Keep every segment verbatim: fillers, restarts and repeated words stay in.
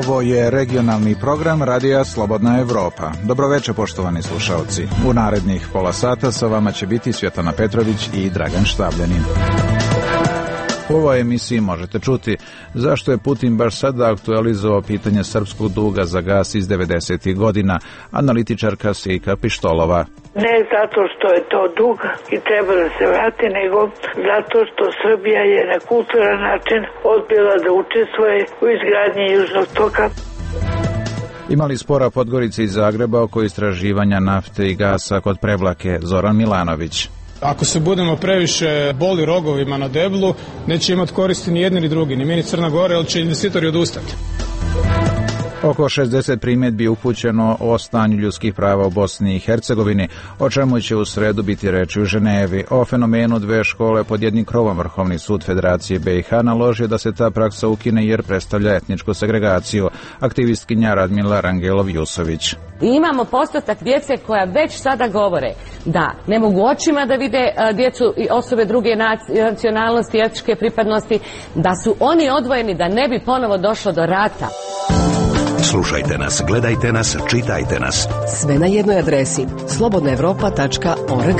Ovo je regionalni program Radija Slobodna Evropa. Dobroveče, poštovani slušalci. U narednih pola sata sa vama će biti Svjetlana Petrović i Dragan Štabljanin. U ovoj emisiji možete čuti zašto je Putin baš sada aktualizovao pitanje srpskog duga za gas iz devedesetih godina, analitičarka Sejka Pištolova. Ne zato što je to dug i treba da se vrati, nego zato što Srbija je na kulturan način odbila da učestvuje u izgradnji Južnog toka. Imali spora Podgorice i Zagreba oko istraživanja nafte i gasa kod Prevlake. Zoran Milanović. Ako se budemo previše boli rogovima na deblu, neće imati koristi ni jedni ni drugi, ni mi ni Crna Gora, jer će investitori odustati. Oko šezdeset primjedbi upućeno o stanju ljudskih prava u Bosni i Hercegovini, o čemu će u sredu biti reči u Ženevi. O fenomenu dve škole pod jednim krovom Vrhovni sud Federacije B i H naložio da se ta praksa ukine jer predstavlja etničku segregaciju. Aktivistkinja Radmila Rangelov-Jusović. I imamo postotak djece koja već sada govore da ne mogu očima da vide djecu i osobe druge nacionalnosti, etničke pripadnosti, da su oni odvojeni da ne bi ponovo došlo do rata. Slušajte nas, gledajte nas, čitajte nas. Sve na jednoj adresi slobodna evropa tačka org.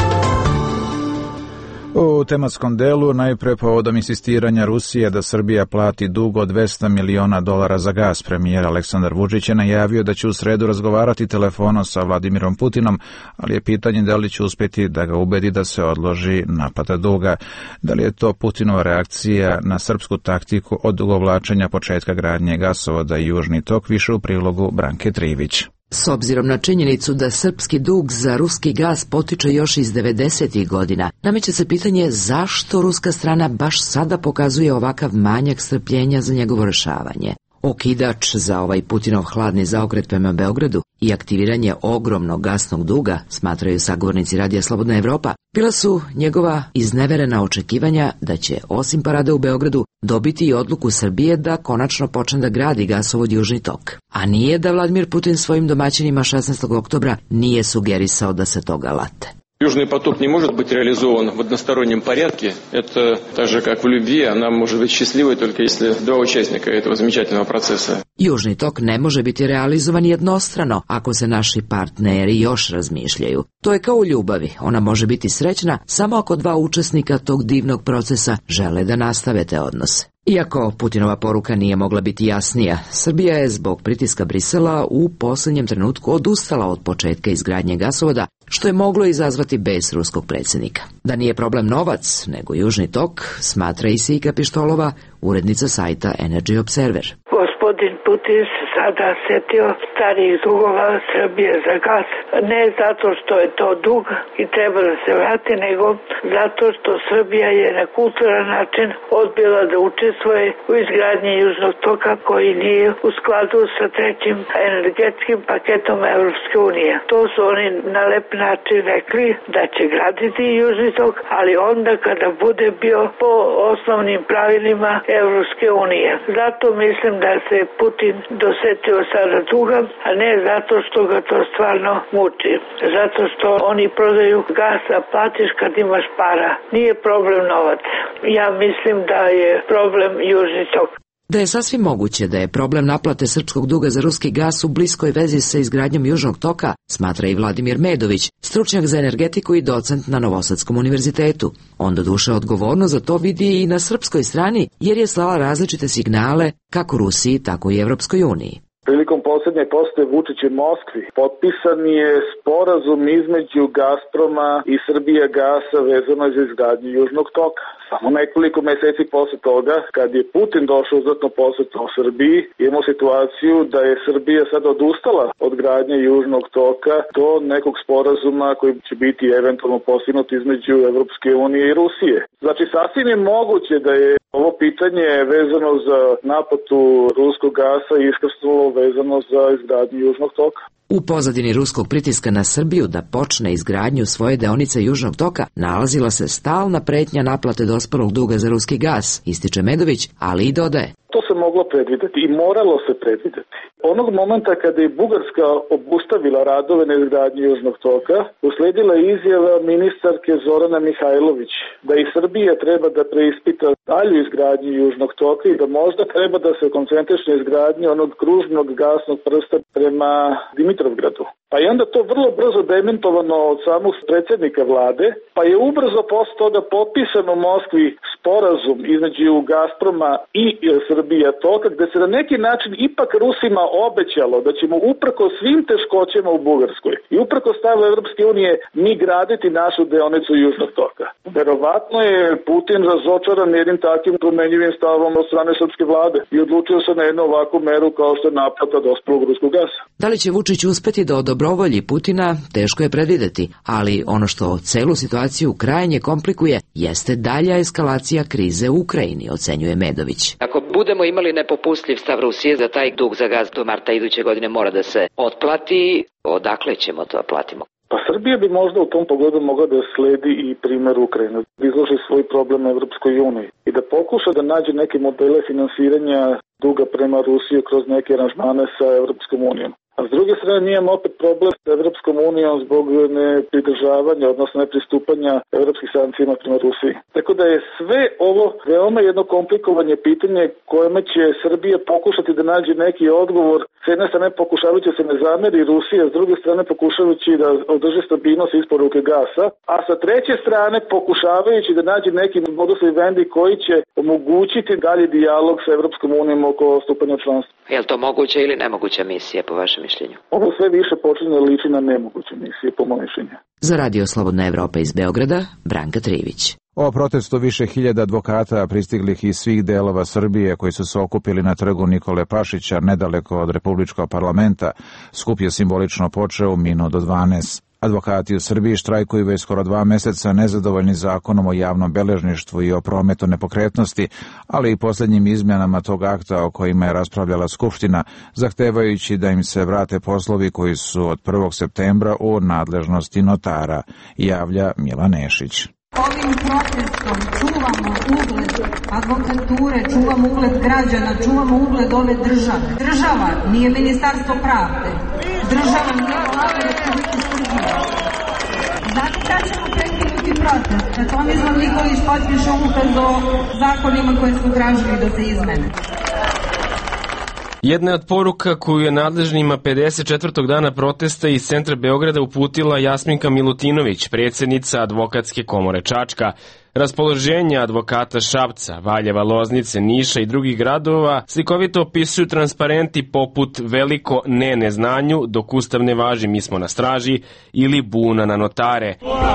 U tematskom delu najpre povodom insistiranja Rusije da Srbija plati dug od dvesta miliona dolara za gas. Premijer Aleksandar Vučić je najavio da će u sredu razgovarati telefonom sa Vladimirom Putinom, ali je pitanje da li će uspjeti da ga ubedi da se odloži naplata duga. Da li je to Putinova reakcija na srpsku taktiku od odugovlačenja početka gradnje gasovoda i Južni tok, više u prilogu Branke Trivić. S obzirom na činjenicu da srpski dug za ruski gas potiče još iz devedesetih godina, nameće se pitanje zašto ruska strana baš sada pokazuje ovakav manjak strpljenja za njegovo rješavanje. Okidač za ovaj Putinov hladni zaokret prema Beogradu i aktiviranje ogromnog gasnog duga, smatraju sagovornici Radija Slobodna Evropa, bila su njegova izneverena očekivanja da će, osim parade u Beogradu, dobiti i odluku Srbije da konačno počne da gradi gasovod Južni tok. A nije da Vladimir Putin svojim domaćinima šesnaestog oktobra nije sugerisao da se toga late. Южный поток не может быть реализован в одностороннем порядке. Это так же, как в любви, она может быть счастливой только если два участника этого замечательного процесса. Južni tok ne može biti realizovan jednostrano ako se naši partneri još razmišljaju. To je kao u ljubavi, ona može biti srećna samo ako dva učesnika tog divnog procesa žele da nastave te odnose. Iako Putinova poruka nije mogla biti jasnija, Srbija je zbog pritiska Brisela u posljednjem trenutku odustala od početka izgradnje gasovoda, što je moglo izazvati bes ruskog predsjednika. Da nije problem novac, nego Južni tok, smatra i Sejka Pištolova, urednica sajta Energy Observer. Gospodin Putin se sada setio starih dugova Srbije za gas, ne zato što je to dug i treba da se vrati, nego zato što Srbija je na kulturan način odbila da učestvuje u izgradnji Južnog toka koji nije u skladu sa trećim energetskim paketom Evropske unije. To su oni na lep način rekli da će graditi Južni tok, ali onda kada bude bio po osnovnim pravilima Evropske unije. Zato mislim da se Putin dosetio sada duga, a ne zato što ga to stvarno muči. Zato što oni prodaju gas, a platiš kad imaš para. Nije problem novac. Ja mislim da je problem Južni tok. Da je sasvim moguće da je problem naplate srpskog duga za ruski gas u bliskoj vezi sa izgradnjom Južnog toka, smatra i Vladimir Medović, stručnjak za energetiku i docent na Novosadskom univerzitetu. On doduše odgovorno za to vidi i na srpskoj strani, jer je slala različite signale kako Rusiji, tako i Evropskoj uniji. Prilikom posljednje posete Vučića u Moskvi potpisan je sporazum između Gazproma i Srbija gasa vezano za izgradnju Južnog toka. Samo nekoliko meseci posle toga, kad je Putin došao uzvratno posjetu u Srbiji, imamo situaciju da je Srbija sad odustala od gradnje Južnog toka do nekog sporazuma koji će biti eventualno postignut između Evropske unije i Rusije. Znači, sasvim je moguće da je ovo pitanje vezano za naplatu ruskog gasa i iskrsnulo vezano za izgradnju Južnog toka. U pozadini ruskog pritiska na Srbiju da počne izgradnju svoje deonice Južnog toka nalazila se stalna pretnja naplate dospelog duga za ruski gas, ističe Medović, ali i dodaje. To se moglo predvideti i moralo se predvideti. onog momenta kada je Bugarska obustavila radove na izgradnji Južnog toka, usledila je izjava ministarke Zorana Mihajlović da i Srbija treba da preispita dalju izgradnju Južnog toka i da možda treba da se koncentriše na izgradnju onog kružnog gasnog prsta prema Dimitrovgradu. Pa je onda to vrlo brzo dementovano od samog predsjednika vlade, pa je ubrzo posle toga potpisan u Moskvi sporazum između Gazproma i Srbija toka, gde se na neki način ipak Rusima obećalo da ćemo uprko svim teškoćama u Bugarskoj i uprko stavu Evropske unije mi graditi našu deonicu Južnog toka. Verovatno je Putin razočaran jednim takvim promenjivim stavom od strane srpske vlade i odlučio se na jednu ovakvu meru kao što je naplata dospelog ruskog gasa. Da li će Vučić uspeti da odobrovolji Putina, teško je predvideti, ali ono što celu situaciju krajnje komplikuje jeste dalja eskalacija krize u Ukrajini, ocenjuje Medović. Ako budemo imali nepopustljiv stav Rusije za taj dug za gaz do marta iduće godine mora da se otplati, odakle ćemo to platimo? Pa Srbija bi možda u tom pogledu mogla da sledi i primjer Ukrajine, da izloži svoj problem Evropskoj uniji i da pokuša da nađe neke modele finansiranja duga prema Rusiji kroz neke aranžmane sa Evropskom unijom. A s druge strane nijemo opet problem s Evropskom unijom zbog nepridržavanja, odnosno nepristupanja evropskih sankcijama prema Rusiji. Tako da je sve ovo veoma jedno komplikovanje pitanje kojima će Srbija pokušati da nađe neki odgovor. S jedne strane pokušavajući se ne zameri Rusija, s druge strane pokušavajući da održi stabilnost isporuke gasa, a sa treće strane pokušavajući da nađe neki modus vivendi koji će omogućiti dalji dijalog sa Evropskom unijom oko stupanja članstva. Je li to moguća ili nemoguća misija po vašem mišljenju? Ovo sve više počinje liči na nemoguće misije, po mojom mišljenju. Za Radio Slobodna Evropa iz Beograda, Branka Trivić. O protestu više hiljada advokata pristiglih iz svih delova Srbije koji su se okupili na trgu Nikole Pašića nedaleko od Republičkog parlamenta, skup je simbolično počeo u minut do dvanaest. Advokati u Srbiji štrajkuju već skoro dva meseca nezadovoljni zakonom o javnom beležništvu i o prometu nepokretnosti, ali i posljednjim izmjenama tog akta o kojima je raspravljala Skupština, zahtevajući da im se vrate poslovi koji su od prvog septembra u nadležnosti notara, javlja Mila Nešić. Ovim protestom čuvamo ugled advokature, čuvamo ugled građana, čuvamo ugled ove države. Država nije Ministarstvo pravde. Država nije Vlada Republike Srbije. Znate kada ćemo prekinuti protest? Kad Tomislav Nikolić potpiše ukaz o zakonima koje smo tražili da se izmene. Jedna od poruka koju je nadležnima pedeset četvrtog dana protesta iz centra Beograda uputila Jasminka Milutinović, predsjednica Advokatske komore Čačka. Raspoloženja advokata Šapca, Valjeva, Loznice, Niša i drugih gradova slikovito opisuju transparenti poput veliko ne neznanju, dok ustav ne važi mi smo na straži ili buna na notare.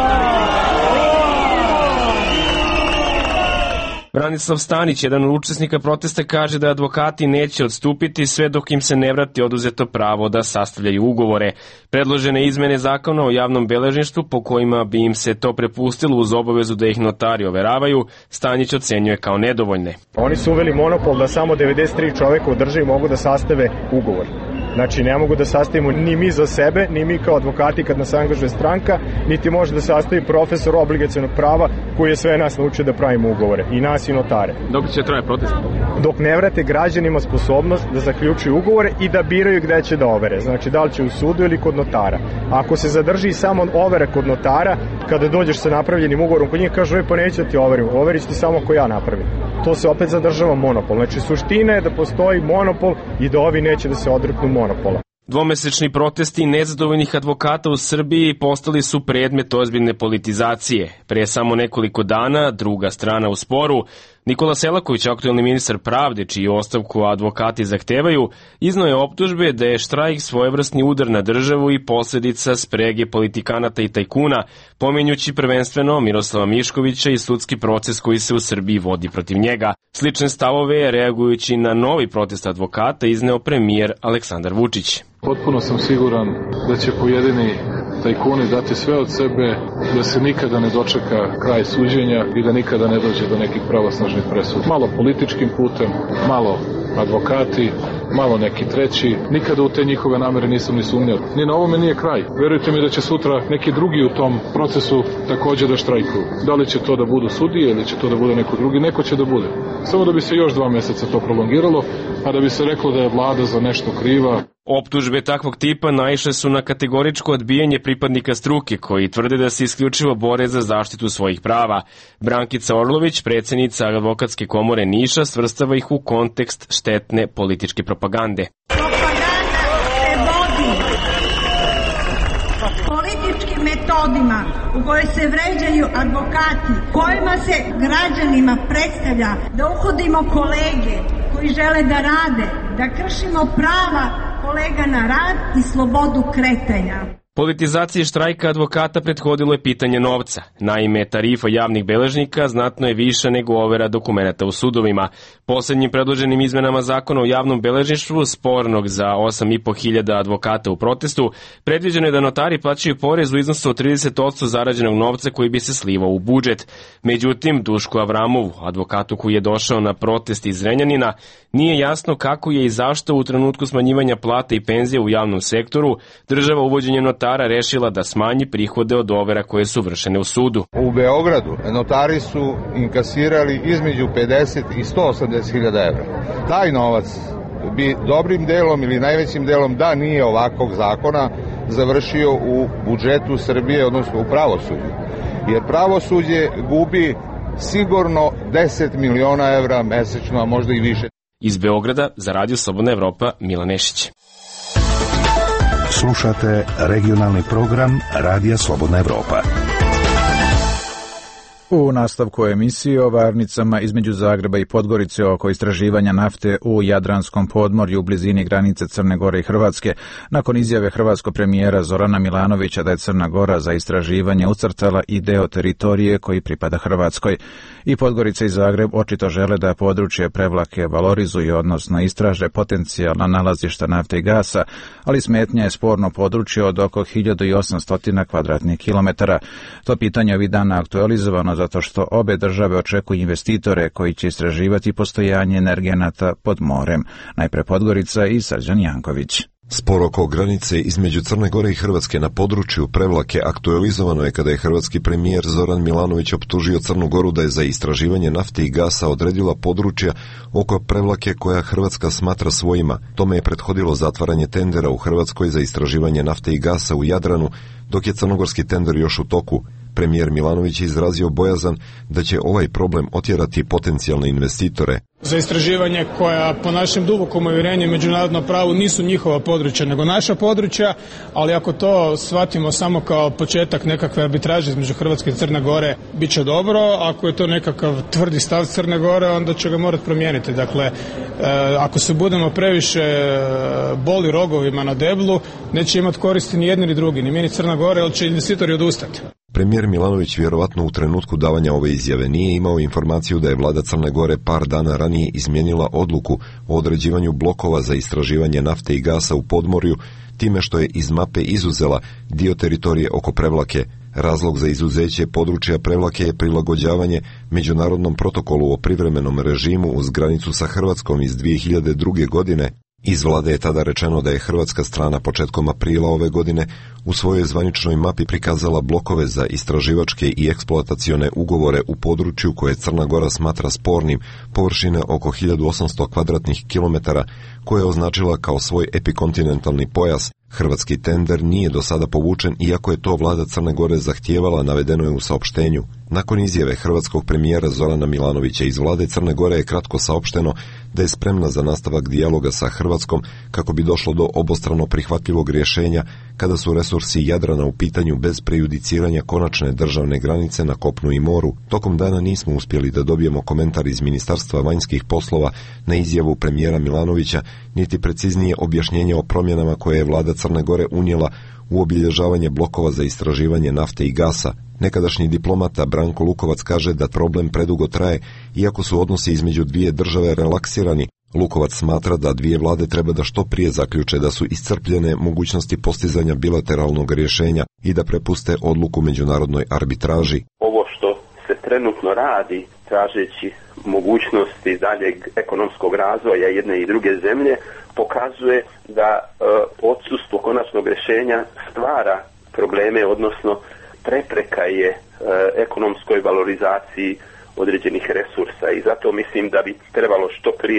Branislav Stanić, jedan od učesnika protesta, kaže da advokati neće odstupiti sve dok im se ne vrati oduzeto pravo da sastavljaju ugovore. Predložene izmene zakona o javnom beležništvu po kojima bi im se to prepustilo uz obavezu da ih notari overavaju, Stanić ocenjuje kao nedovoljne. Oni su uveli monopol da samo devedeset tri čoveka u državi mogu da sastave ugovor. Znači, ne mogu da sastavimo ni mi za sebe, ni mi kao advokati kad nas angažuje stranka, niti može da sastavi profesor obligacionog prava koji je sve nas naučio da pravimo ugovore, i nas i notare. Dok će traje protest? Dok ne vrate građanima sposobnost da zaključuju ugovore i da biraju gde će da overe. Znači, da li će u sudu ili kod notara. Ako se zadrži samo overe kod notara, kada dođeš sa napravljenim ugovorom kod njih, kažu, pa neću ti overim, overiš ti samo ako ja napravim. To se opet zadržava monopol. Znači, suština je da postoji monopol i da ovi neće da se odreknu monopola. Dvomesečni protesti nezadovoljnih advokata u Srbiji postali su predmet ozbiljne politizacije. Pre samo nekoliko dana, druga strana u sporu, Nikola Selaković, aktuelni ministar pravde, čiju ostavku advokati zahtevaju, izneo je optužbe da je štrajk svojevrsni udar na državu i posledica sprege politikanata i tajkuna, pominjući prvenstveno Miroslava Miškovića i sudski proces koji se u Srbiji vodi protiv njega. Slične stavove je, reagujući na novi protest advokata, izneo premijer Aleksandar Vučić. Potpuno sam siguran da će pojedini tajkuni dati sve od sebe, da se nikada ne dočeka kraj suđenja i da nikada ne dođe do nekih pravosnažnih presuda. Malo političkim putem, malo advokati, malo neki treći. Nikada u te njihove namere nisam ni sumnjao. Ni na ovome nije kraj. Verujte mi da će sutra neki drugi u tom procesu takođe da štrajkuju. Da li će to da budu sudije ili će to da bude neko drugi, neko će da bude. Samo da bi se još dva meseca to prolongiralo a da bi se reklo da je vlada za nešto kriva. Optužbe takvog tipa naišle su na kategoričko odbijanje pripadnika struke koji tvrde da se isključivo bore za zaštitu svojih prava. Brankica Orlović, predsjednica Advokatske komore Niša, svrstava ih u kontekst štetne političke propagande. Propaganda se vodi političkim metodima u kojoj se vređaju advokati, kojima se građanima predstavlja da uhodimo kolege koji žele da rade, da kršimo prava kolega na rad i slobodu kretanja. Politizaciji štrajka advokata prethodilo je pitanje novca. Naime, tarifa javnih beležnika znatno je viša nego overa dokumenata u sudovima. Posljednjim predloženim izmenama zakona o javnom beležništvu, spornog za osam i po hiljada advokata u protestu, predviđeno je da notari plaćaju porez u iznosu od trideset posto zarađenog novca koji bi se slivao u budžet. Međutim, Dušku Avramovu, advokatu koji je došao na protest iz Zrenjanina, nije jasno kako je i zašto u trenutku smanjivanja plata i penzija u javnom sektoru država uvođenjem notara rešila da smanji prihode od overa koje su vršene u sudu. U Beogradu notari su inkasirali između pedeset i sto osamdeset hiljada evra. Taj novac bi dobrim delom ili najvećim delom, da nije ovakvog zakona, završio u budžetu Srbije, odnosno u pravosuđu. Jer pravosuđe gubi sigurno deset miliona evra mesečno, a možda i više. Iz Beograda za Radio Slobodna Evropa, Milan Nešić. Slušate regionalni program Radija Slobodna Evropa. U nastavku emisije o varnicama između Zagreba i Podgorice oko istraživanja nafte u Jadranskom podmorju u blizini granice Crne Gore i Hrvatske, nakon izjave hrvatskog premijera Zorana Milanovića da je Crna Gora za istraživanje ucrtala i deo teritorije koji pripada Hrvatskoj. I Podgorica i Zagreb očito žele da područje Prevlake valorizuju, odnosno istraže potencijalna nalazišta nafte i gasa, ali smetnja je sporno područje od oko hiljadu osamsto kvadratnih kilometara. To pitanje ovih dana aktualizovano zato što obe države očekuju investitore koji će istraživati postojanje energenata pod morem. Najpre Podgorica i Srđan Janković. Spor oko granice između Crne Gore i Hrvatske na području Prevlake aktualizovano je kada je hrvatski premijer Zoran Milanović optužio Crnu Goru da je za istraživanje nafte i gasa odredila područja oko Prevlake koja Hrvatska smatra svojima. Tome je prethodilo zatvaranje tendera u Hrvatskoj za istraživanje nafte i gasa u Jadranu, dok je crnogorski tender još u toku. Premijer Milanović je izrazio bojazan da će ovaj problem otjerati potencijalne investitore. Za istraživanje koja po našem dubokom uvjerenju i međunarodnom pravu nisu njihova područja nego naša područja, ali ako to shvatimo samo kao početak nekakve arbitraže između Hrvatske i Crne Gore, bit će dobro. Ako je to nekakav tvrdi stav Crne Gore, onda će ga morati promijeniti. Dakle, e, ako se budemo previše boli rogovima na deblu, neće imati koristi ni jedni ni drugi, ni mi ni Crna Gore, ali će investitori odustati. Premijer Milanović vjerovatno u trenutku davanja ove izjave nije imao informaciju da je vlada Crne Gore par dana ranije izmijenila odluku o određivanju blokova za istraživanje nafte i gasa u podmorju, time što je iz mape izuzela dio teritorije oko Prevlake. Razlog za izuzeće područja Prevlake je prilagođavanje međunarodnom protokolu o privremenom režimu uz granicu sa Hrvatskom iz dvije hiljade druge. godine. Iz vlade je tada rečeno da je hrvatska strana početkom aprila ove godine u svojoj zvaničnoj mapi prikazala blokove za istraživačke i eksploatacione ugovore u području koje Crna Gora smatra spornim, površine oko hiljadu osamsto kvadratnih kilometara, koje je označila kao svoj epikontinentalni pojas. Hrvatski tender nije do sada povučen, iako je to vlada Crne Gore zahtijevala, navedeno je u saopštenju. Nakon izjave hrvatskog premijera Zorana Milanovića iz vlade Crne Gore je kratko saopšteno da je spremna za nastavak dijaloga sa Hrvatskom kako bi došlo do obostrano prihvatljivog rješenja kada su resursi Jadrana u pitanju bez prejudiciranja konačne državne granice na kopnu i moru. Tokom dana nismo uspjeli da dobijemo komentar iz Ministarstva vanjskih poslova na izjavu premijera Milanovića, niti preciznije objašnjenje o promjenama koje je vlada Crne Gore unijela u obilježavanje blokova za istraživanje nafte i gasa. Nekadašnji diplomata Branko Lukovac kaže da problem predugo traje, iako su odnosi između dvije države relaksirani. Lukovac smatra da dvije vlade treba da što prije zaključe da su iscrpljene mogućnosti postizanja bilateralnog rješenja i da prepuste odluku međunarodnoj arbitraži. Ovo što se trenutno radi, tražeći mogućnosti daljeg ekonomskog razvoja jedne i druge zemlje, pokazuje da e, odsustvo konačnog rješenja stvara probleme, odnosno prepreka je e, ekonomskoj valorizaciji određenih resursa i zato mislim da bi trebalo što prije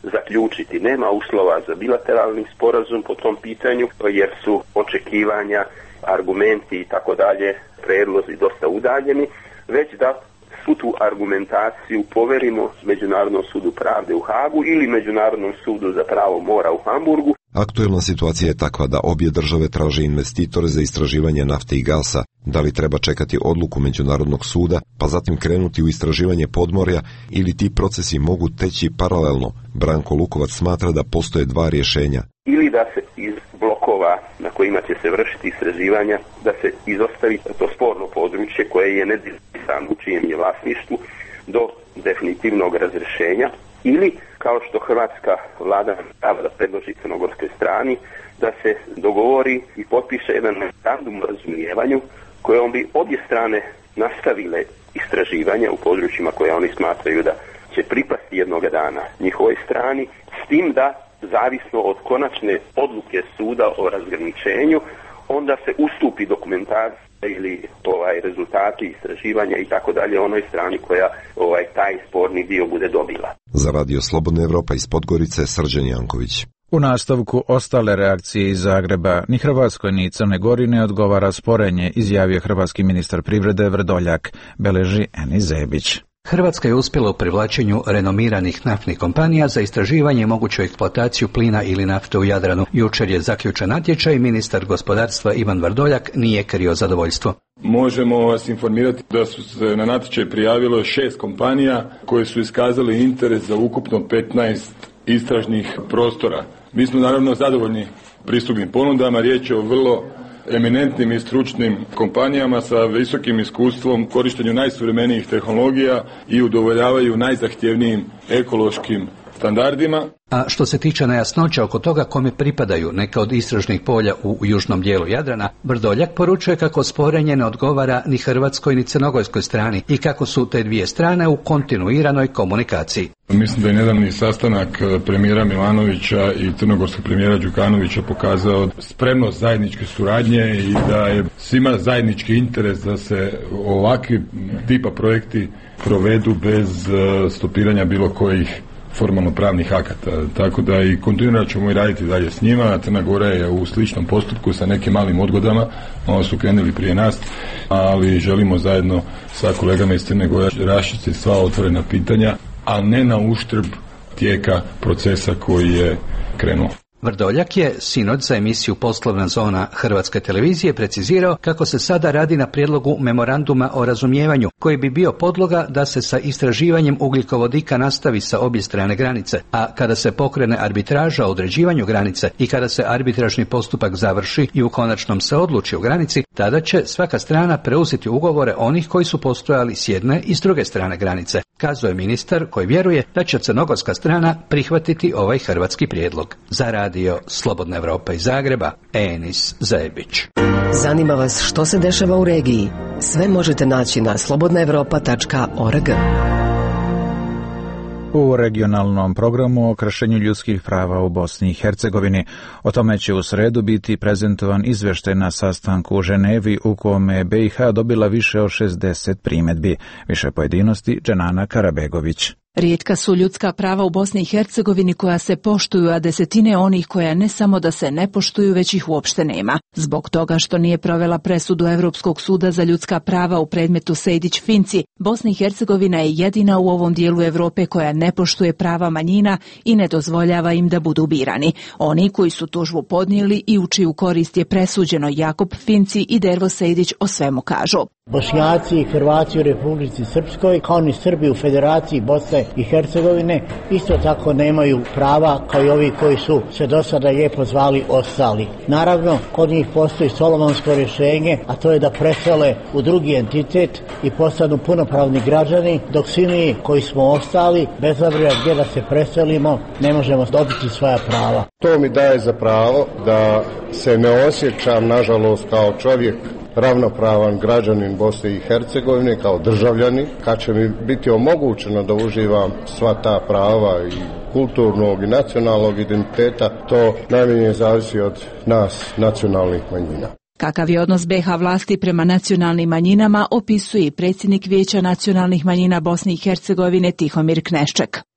zaključiti. Nema uslova za bilateralni sporazum po tom pitanju jer su očekivanja, argumenti i tako dalje, predlozi dosta udaljeni, već da svu tu argumentaciju poverimo Međunarodnom sudu pravde u Hagu ili Međunarodnom sudu za pravo mora u Hamburgu. Aktuelna situacija je takva da obje države traže investitore za istraživanje nafte i gasa. Da li treba čekati odluku Međunarodnog suda, pa zatim krenuti u istraživanje podmorja, ili ti procesi mogu teći paralelno? Branko Lukovac smatra da postoje dva rješenja. Ili da se iz blokova na kojima će se vršiti istraživanja, da se izostavi to sporno područje koje je nedefinisano u čijem je vlasništvu do definitivnog razrješenja, ili kao što hrvatska vlada namerava da predloži crnogorskoj strani, da se dogovori i potpiše jedan memorandum o razumijevanju kojom bi obje strane nastavile istraživanja u područjima koje oni smatraju da će pripasti jednoga dana njihovoj strani, s tim da zavisno od konačne odluke suda o razgraničenju, onda se ustupi dokumentacija ili ovaj rezultati istraživanja i tako dalje onoj strani koja ovaj taj sporni dio bude dobila. Za Radio Slobodna Evropa iz Podgorice, Srđan Janković. U nastavku ostale reakcije iz Zagreba, ni Hrvatskoj ni Crne Gori ne odgovara sporenje, izjavio hrvatski ministar privrede Vrdoljak, beleži Enis Zebić. Hrvatska je uspjela u privlačenju renomiranih naftnih kompanija za istraživanje i moguću eksploataciju plina ili nafte u Jadranu. Jučer je zaključen natječaj, ministar gospodarstva Ivan Vrdoljak nije krio zadovoljstvo. Možemo vas informirati da su se na natječaj prijavilo šest kompanija koje su iskazali interes za ukupno petnaest istražnih prostora. Mi smo naravno zadovoljni pristupnim ponudama, riječ je o vrlo eminentnim i stručnim kompanijama sa visokim iskustvom, korištenju najsuvremenijih tehnologija i udovoljavaju najzahtjevnijim ekološkim standardima. A što se tiče nejasnoća oko toga kome pripadaju neka od istražnih polja u južnom dijelu Jadrana, Vrdoljak poručuje kako sporenje ne odgovara ni hrvatskoj ni crnogorskoj strani i kako su te dvije strane u kontinuiranoj komunikaciji. Mislim da je nedavni sastanak premijera Milanovića i crnogorskog premijera Đukanovića pokazao spremnost zajedničke suradnje i da je svima zajednički interes da se ovakvi tipa projekti provedu bez stopiranja bilo kojih formalno pravnih akata, tako da i kontinuirano ćemo i raditi dalje s njima. Crna Gora je u sličnom postupku sa nekim malim odgodama, malo su krenuli prije nas, ali želimo zajedno sa kolegama iz Crne Gore raščistiti sva otvorena pitanja, a ne na uštrb tijeka procesa koji je krenuo. Vrdoljak je sinoć za emisiju Poslovna zona Hrvatske televizije precizirao kako se sada radi na prijedlogu memoranduma o razumijevanju, koji bi bio podloga da se sa istraživanjem ugljikovodika nastavi sa obje strane granice, a kada se pokrene arbitraža o određivanju granice i kada se arbitražni postupak završi i u konačnom se odluči o granici, tada će svaka strana preuzeti ugovore onih koji su postojali s jedne i s druge strane granice, kazao je ministar koji vjeruje da će crnogorska strana prihvatiti ovaj hrvatski prijedlog. Za Radio Slobodna Evropa iz Zagreba, Enis Zebić. Zanima vas što se dešava u regiji? Sve možete naći na slobodna evropa tačka org. U regionalnom programu o kršenju ljudskih prava u Bosni i Hercegovini. O tome će u sredu biti prezentovan izvještaj na sastanku u Ženevi u kome je B i H dobila više od šezdeset primjedbi. Više pojedinosti Dženana Karabegović. Rijetka su ljudska prava u Bosni i Hercegovini koja se poštuju, a desetine onih koja ne samo da se ne poštuju, već ih uopšte nema. Zbog toga što nije provela presudu Europskog suda za ljudska prava u predmetu Sejdić-Finci, Bosna i Hercegovina je jedina u ovom dijelu Europe koja ne poštuje prava manjina i ne dozvoljava im da budu birani. Oni koji su tužbu podnijeli i u čiju korist je presuđeno Jakub Finci i Dervo Sejdić o svemu kažu. Bošnjaci i Hrvati u Republici Srpskoj, kao ni Srbi u Federaciji Bosne i Hercegovine, isto tako nemaju prava kao i ovi koji su se do sada lijepo zvali ostali. Naravno, kod njih postoji solomonsko rješenje, a to je da presele u drugi entitet i postanu punopravni građani, dok svi mi koji smo ostali, bez obzira gdje da se preselimo, ne možemo dobiti svoja prava. To mi daje za pravo da se ne osjećam, nažalost, kao čovjek ravnopravan građanin Bosne i Hercegovine, kao državljani, kad će mi biti omogućeno da uživam sva ta prava i kulturnog i nacionalnog identiteta, to najmanje zavisi od nas, nacionalnih manjina. Kakav je odnos B i H vlasti prema nacionalnim manjinama opisuje i predsjednik Vijeća nacionalnih manjina Bosne i Hercegovine Tihomir Knešček.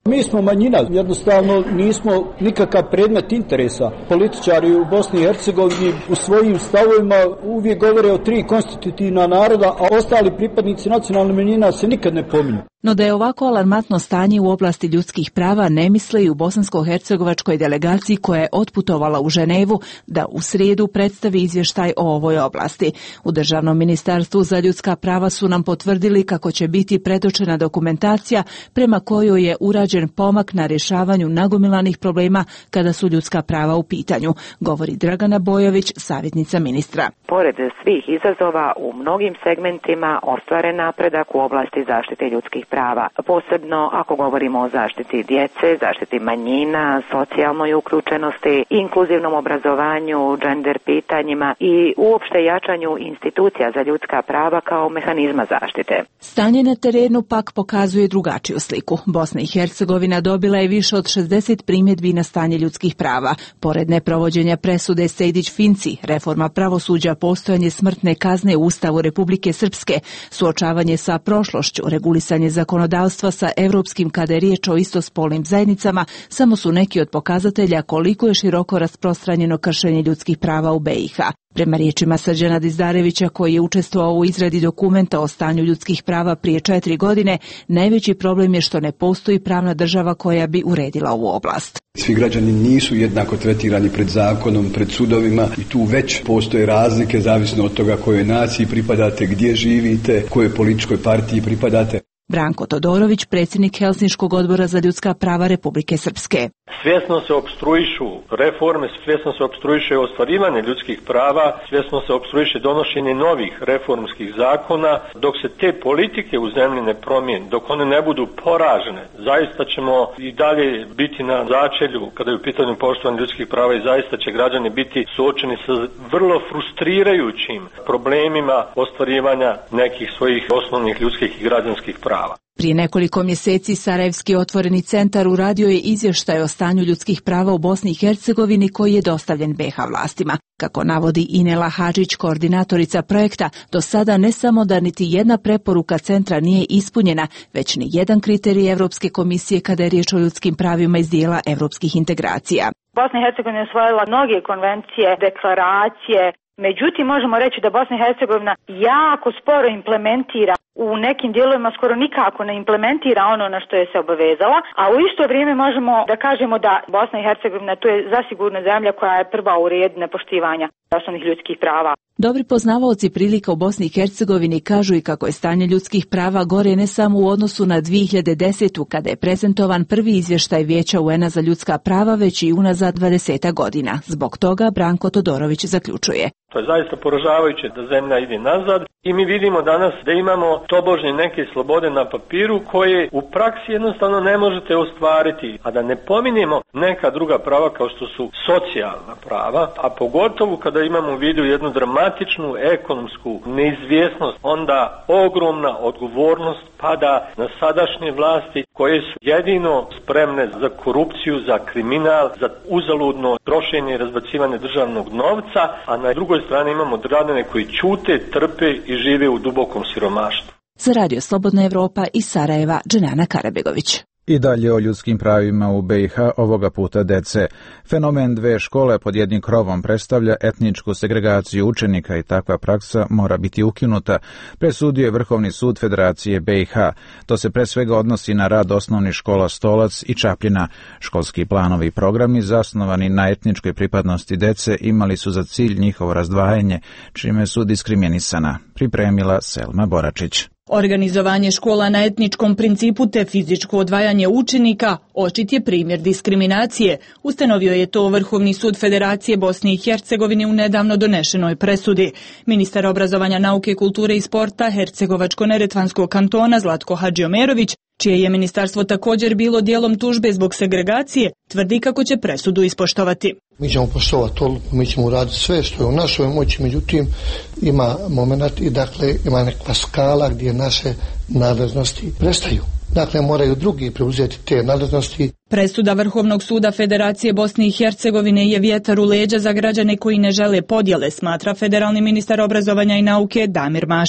Mi smo manjina, jednostavno nismo nikakav predmet interesa. Političari u Bosni i Hercegovini u svojim stavovima uvijek govore o tri konstitutivna naroda, a ostali pripadnici nacionalne manjina se nikad ne pominju. No da je ovako alarmantno stanje u oblasti ljudskih prava ne misle i u bosansko-hercegovačkoj delegaciji koja je otputovala u Ženevu da u srijedu predstavi izvještaj o ovoj oblasti. U Državnom ministarstvu za ljudska prava su nam potvrdili kako će biti predočena dokumentacija prema kojoj je urađen pomak na rješavanju nagomilanih problema kada su ljudska prava u pitanju, govori Dragana Bojović, savjetnica ministra. Pored svih izazova u mnogim segmentima ostvaren napredak u oblasti zaštite ljudskih prava. Posebno ako govorimo o zaštiti djece, zaštiti manjina, socijalnoj uključenosti, inkluzivnom obrazovanju, gender pitanjima i uopšte jačanju institucija za ljudska prava kao mehanizma zaštite. Stanje na terenu pak pokazuje drugačiju sliku. Bosna i Hercegovina dobila je više od šezdeset primjedbi na stanje ljudskih prava. Pored neprovođenja presude Sejdić-Finci, reforma pravosuđa, postojanje smrtne kazne u Ustavu Republike Srpske, suočavanje sa prošlošću, regulisanje zakonodavstva sa evropskim kada je riječ o istospolnim zajednicama, samo su neki od pokazatelja koliko je široko rasprostranjeno kršenje ljudskih prava u B i H. Prema riječima Srđana Dizdarevića, koji je učestvovao u izradi dokumenta o stanju ljudskih prava prije četiri godine, najveći problem je što ne postoji pravna država koja bi uredila ovu oblast. Svi građani nisu jednako tretirani pred zakonom, pred sudovima i tu već postoje razlike zavisno od toga kojoj naciji pripadate, gdje živite, kojoj političkoj partiji pripadate. Branko Todorović, predsjednik Helsinškog odbora za ljudska prava Republike Srpske. Svjesno se opstruišu reforme, svjesno se opstruiše ostvarivanje ljudskih prava, svjesno se opstruiše donošenje novih reformskih zakona. Dok se te politike u zemlji ne promijene, dok one ne budu poražene, zaista ćemo i dalje biti na začelju kada je u pitanju poštovanja ljudskih prava i zaista će građani biti suočeni sa vrlo frustrirajućim problemima ostvarivanja nekih svojih osnovnih ljudskih i građanskih prava. Prije nekoliko mjeseci Sarajevski otvoreni centar uradio je izvještaj o stanju ljudskih prava u Bosni i Hercegovini koji je dostavljen B i H vlastima. Kako navodi Inela Hadžić, koordinatorica projekta, do sada ne samo da niti jedna preporuka centra nije ispunjena, već ni jedan kriterij Europske komisije kada je riječ o ljudskim pravima iz dijela europskih integracija. Bosna i Hercegovina je usvojila mnoge konvencije, deklaracije. Međutim, možemo reći da Bosna i Hercegovina jako sporo implementira, u nekim dijelovima skoro nikako ne implementira ono na što je se obavezala, a u isto vrijeme možemo da kažemo da Bosna i Hercegovina to je zasigurno zemlja koja je prva u redu nepoštivanja osnovnih ljudskih prava. Dobri poznavaoci prilika u Bosni i Hercegovini kažu i kako je stanje ljudskih prava gore ne samo u odnosu na dvije hiljade desetu kada je prezentovan prvi izvještaj Vijeća U N-a za ljudska prava, već i unazad dvadeset godina. Zbog toga Branko Todorović zaključuje. To je zaista poražavajuće da zemlja ide nazad i mi vidimo danas da imamo tobožnje neke slobode na papiru koje u praksi jednostavno ne možete ostvariti, a da ne pominjemo neka druga prava kao što su socijalna prava, a pogotovo kada imamo u vidu jednu dramatičnu ekonomsku neizvjesnost, onda ogromna odgovornost pada na sadašnje vlasti koje su jedino spremne za korupciju, za kriminal, za uzaludno trošenje i razbacivanje državnog novca, a na drugoj strani imamo građane koji ćute, trpe i žive u dubokom siromaštvu. Za Radio Slobodna Evropa iz Sarajeva, Dženana Karabegović. I dalje o ljudskim pravima u B i H, ovoga puta dece. Fenomen dve škole pod jednim krovom predstavlja etničku segregaciju učenika i takva praksa mora biti ukinuta, presudio je Vrhovni sud Federacije B i H. To se pre svega odnosi na rad osnovnih škola Stolac i Čapljina. Školski planovi i programi zasnovani na etničkoj pripadnosti dece imali su za cilj njihovo razdvajanje, čime su diskriminisana. Pripremila Selma Boračić. Organizovanje škola na etničkom principu te fizičko odvajanje učenika očit je primjer diskriminacije. Ustanovio je to Vrhovni sud Federacije Bosne i Hercegovine u nedavno donešenoj presudi. Ministar obrazovanja, nauke, kulture i sporta Hercegovačko-neretvanskog kantona Zlatko Hadžiomerović, čije je ministarstvo također bilo dijelom tužbe zbog segregacije, tvrdi kako će presudu ispoštovati. Mi ćemo poštovati odluku, mi ćemo uraditi sve što je u našoj moći, međutim ima moment i dakle ima neka skala gdje naše nadležnosti prestaju. Dakle, moraju drugi preuzeti te nadležnosti. Presuda Vrhovnog suda Federacije Bosne i Hercegovine je vjetar u leđa za građane koji ne žele podjele, smatra federalni ministar obrazovanja i nauke Damir Mašić.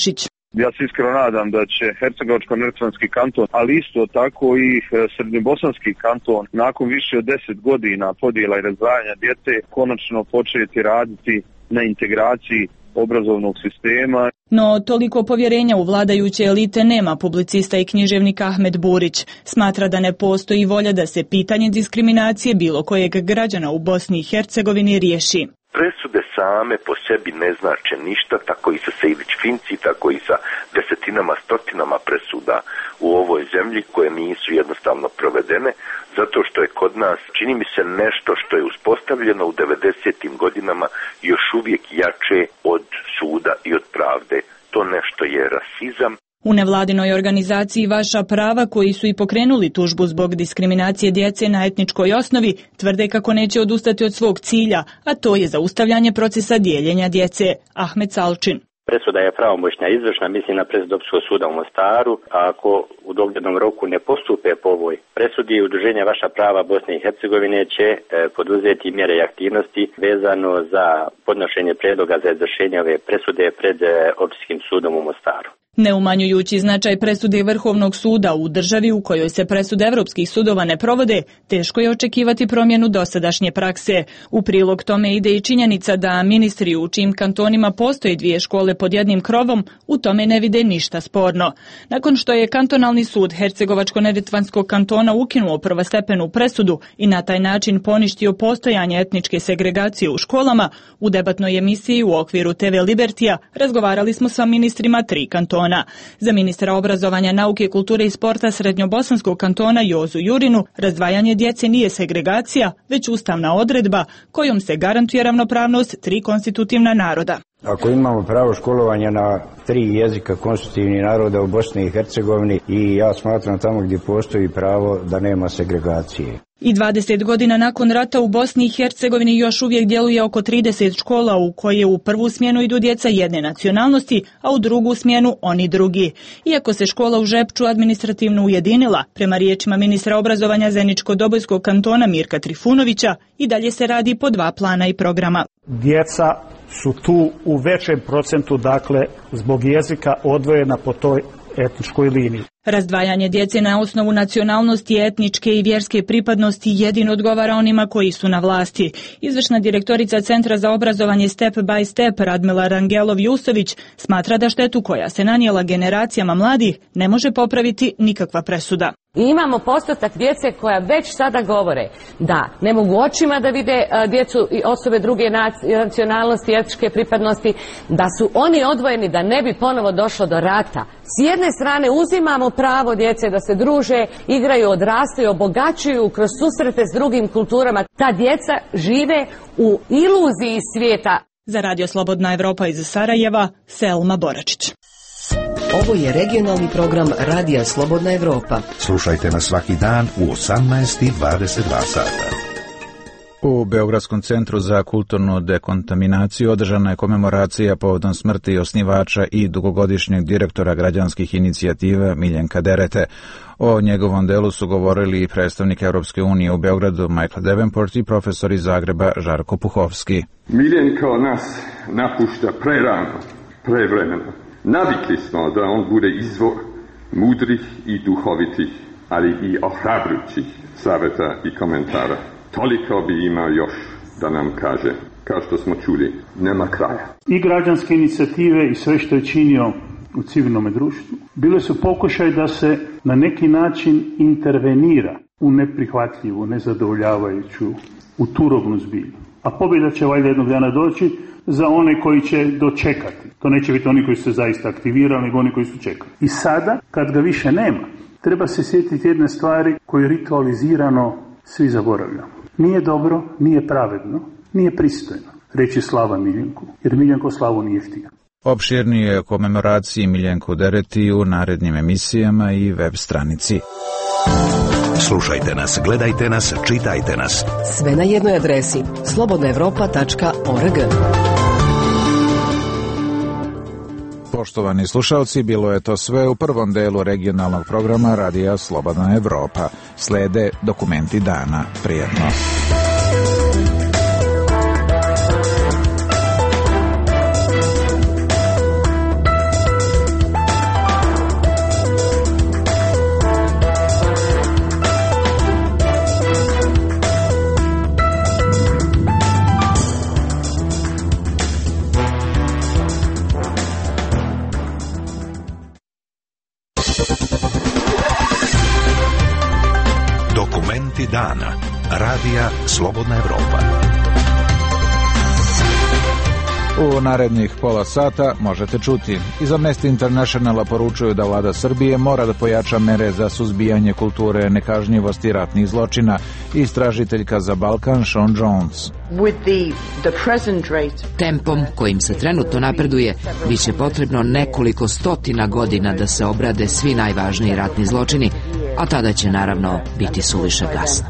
Ja se iskreno nadam da će Hercegovačko-neretvanski kanton, ali isto tako i Srednjobosanski kanton, nakon više od deset godina podjela i razdvajanja djece, konačno početi raditi na integraciji obrazovnog sistema. No, toliko povjerenja u vladajuće elite nema publicista i književnik Ahmed Burić. Smatra da ne postoji volja da se pitanje diskriminacije bilo kojeg građana u Bosni i Hercegovini riješi. Presude same po sebi ne znače ništa, tako i sa Sejdić-Finci, tako i sa desetinama, stotinama presuda u ovoj zemlji koje nisu jednostavno provedene, zato što je kod nas, čini mi se, nešto što je uspostavljeno u devedesetim godinama još uvijek jače od suda i od pravde. To nešto je rasizam. U nevladinoj organizaciji Vaša prava, koji su i pokrenuli tužbu zbog diskriminacije djece na etničkoj osnovi, tvrde kako neće odustati od svog cilja, a to je zaustavljanje procesa dijeljenja djece. Ahmed Salčin. Presuda je pravomoćna izvršna, mislim na presudu Općinskog suda u Mostaru, a ako u doglednom roku ne postupe po ovoj presudi, Udruženje Vaša prava Bosne i Hercegovine će e, poduzeti mjere i aktivnosti vezano za podnošenje prijedloga za izvršenje ove presude pred e, Općinskim sudom u Mostaru. Ne umanjujući značaj presude Vrhovnog suda u državi u kojoj se presude evropskih sudova ne provode, teško je očekivati promjenu dosadašnje prakse. U prilog tome ide i činjenica da ministri u čijim kantonima postoje dvije škole pod jednim krovom u tome ne vide ništa sporno. Nakon što je kantonalni sud Hercegovačko-neretvanskog kantona ukinuo prvostepenu presudu i na taj način poništio postojanje etničke segregacije u školama, u debatnoj emisiji u okviru te ve Libertija razgovarali smo sa ministrima tri kantona. Za ministra obrazovanja, nauke, kulture i sporta Srednjobosanskog kantona Jozu Jurinu razdvajanje djece nije segregacija, već ustavna odredba kojom se garantuje ravnopravnost tri konstitutivna naroda. Ako imamo pravo školovanja na tri jezika konstitutivnih naroda u Bosni i Hercegovini i ja smatram tamo gdje postoji pravo da nema segregacije. I dvadeset godina nakon rata u Bosni i Hercegovini još uvijek djeluje oko trideset škola u koje u prvu smjenu idu djeca jedne nacionalnosti, a u drugu smjenu oni drugi. Iako se škola u Žepču administrativno ujedinila, prema riječima ministra obrazovanja Zeničko-Dobojskog kantona Mirka Trifunovića, i dalje se radi po dva plana i programa. Djeca su tu u većem procentu, dakle, zbog jezika odvojena po toj etničkoj liniji. Razdvajanje djece na osnovu nacionalnosti, etničke i vjerske pripadnosti jedino odgovara onima koji su na vlasti. Izvršna direktorica Centra za obrazovanje Step by Step Radmila Rangelov-Jusović smatra da štetu koja se nanijela generacijama mladih ne može popraviti nikakva presuda. I imamo postotak djece koja već sada govore da ne mogu očima da vide djecu i osobe druge nacionalnosti, etničke pripadnosti, da su oni odvojeni da ne bi ponovo došlo do rata. S jedne strane uzimamo pravo djece da se druže, igraju, odrastaju, obogaćuju kroz susrete s drugim kulturama. Ta djeca žive u iluziji svijeta. Za Radio Slobodna Evropa iz Sarajeva, Selma Boračić. Ovo je regionalni program Radija Slobodna Evropa. Slušajte nas svaki dan u osamnaest i dvadeset dva sata. U Beogradskom centru za kulturnu dekontaminaciju održana je komemoracija povodom smrti osnivača i dugogodišnjeg direktora građanskih inicijativa Miljenka Derete. O njegovom delu su govorili i predstavnik Europske unije u Beogradu Michael Davenport i profesor iz Zagreba Žarko Puhovski. Miljenko nas napušta prerano, prevremeno. Navikli smo da on bude izvor mudrih i duhovitih, ali i ohrabrujućih savjeta i komentara. Toliko bi imao još da nam kaže, kao što smo čuli, nema kraja. I građanske inicijative i sve što je činio u civilnom društvu bile su pokušaj da se na neki način intervenira u neprihvatljivu, nezadovoljavajuću, u turobnu zbilju. A pobjeda će valjda jednog dana doći za one koji će dočekati. To neće biti oni koji su se zaista aktivirali, nego oni koji su čekali. I sada, kad ga više nema, treba se sjetiti jedne stvari koje ritualizirano svi zaboravljamo. Nije dobro, nije pravedno, nije pristojno reći slava Miljenku, jer Miljenko slavu nije htio. Opširnije komemoraciji Miljenku Dereti u narednim emisijama i web stranici. Slušajte nas, gledajte nas, čitajte nas. Sve na jednoj adresi slobodna evropa tačka org. Poštovani slušalci, bilo je to sve u prvom delu regionalnog programa Radija Slobodna Evropa. Slede dokumenti dana. Prijetno. dan. Radija Slobodna Evropa. U narednih pola sata možete čuti. Iz Amnesty Internationala poručuju da vlada Srbije mora da pojača mere za suzbijanje kulture nekažnjivosti ratnih zločina. Istražiteljka za Balkan Sean Jones. Tempom kojim se trenutno napreduje, biće potrebno nekoliko stotina godina da se obrade svi najvažniji ratni zločini, a tada će naravno biti suviše kasno.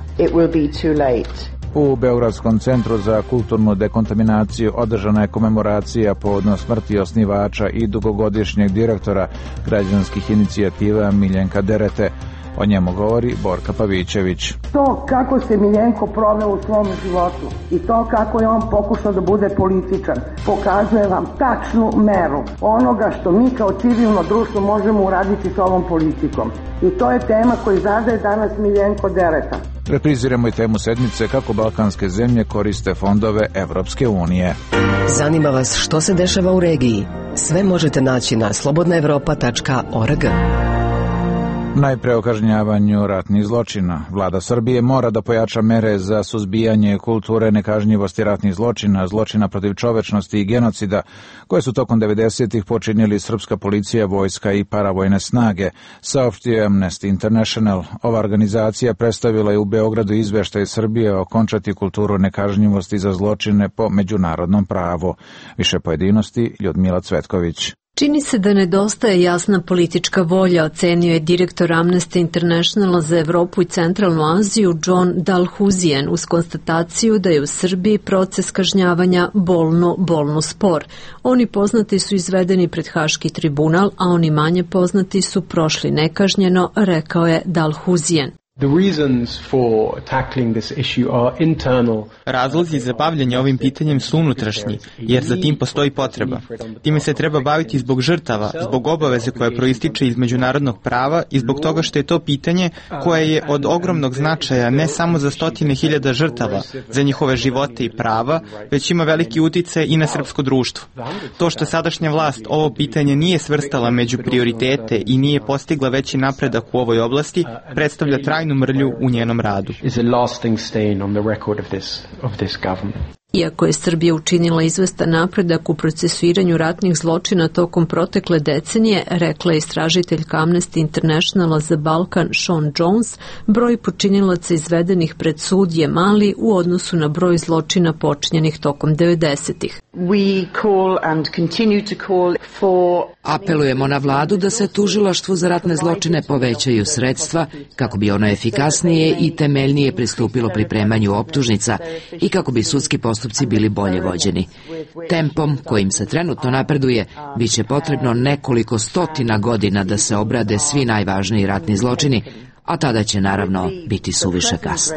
U Beogradskom centru za kulturnu dekontaminaciju održana je komemoracija povodom smrti osnivača i dugogodišnjeg direktora građanskih inicijativa Miljenka Derete. O njemu govori Borka Pavićević. To kako se Miljenko proveo u svom životu i to kako je on pokušao da bude političan pokazuje vam tačnu meru onoga što mi kao civilno društvo možemo uraditi s ovom politikom. I to je tema koju zadaje danas Miljenko Dereta. Repriziramo i temu sedmice kako balkanske zemlje koriste fondove Evropske unije. Zanima vas što se dešava u regiji? Sve možete naći na slobodna evropa tačka org. Najpre o kažnjavanju ratnih zločina. Vlada Srbije mora da pojača mere za suzbijanje kulture nekažnjivosti ratnih zločina, zločina protiv čovečnosti i genocida, koje su tokom devedesetih počinili srpska policija, vojska i paravojne snage, saopštio je Amnesty International. Ova organizacija predstavila je u Beogradu izveštaj Srbije o končati kulturu nekažnjivosti za zločine po međunarodnom pravu. Više pojedinosti Ljudmila Cvetković. Čini se da nedostaje jasna politička volja, ocenio je direktor Amnesty Internationala za Evropu i Centralnu Aziju John Dalhuzian uz konstataciju da je u Srbiji proces kažnjavanja bolno, bolno spor. Oni poznati su izvedeni pred Haški tribunal, a oni manje poznati su prošli nekažnjeno, rekao je Dalhuzian. Razlozi za bavljanje ovim pitanjem su unutrašnji, jer za tim postoji potreba. Time se treba baviti zbog žrtava, zbog obaveze koja proističe iz međunarodnog prava i zbog toga što je to pitanje koje je od ogromnog značaja ne samo za stotine hiljada žrtava, za njihove živote i prava, već ima veliki uticaj i na srpsko društvo. To što sadašnja vlast ovo pitanje nije svrstala među prioritete i nije postigla veći napredak u ovoj oblasti, predstavlja trajnu mrlju u njenom radu. Iako je Srbija učinila izvestan napredak u procesuiranju ratnih zločina tokom protekle decenije, rekla je istražiteljka Amnesty Internationala za Balkan Sean Jones, broj počinilaca izvedenih pred sud je mali u odnosu na broj zločina počinjenih tokom devedesetih. Apelujemo na vladu da se tužilaštvu za ratne zločine povećaju sredstva kako bi ono efikasnije i temeljnije pristupilo pripremanju optužnica i kako bi sudski postupci bili bolje vođeni. Tempom kojim se trenutno napreduje, bit će potrebno nekoliko stotina godina da se obrade svi najvažniji ratni zločini, a tada će naravno biti suviše kasno.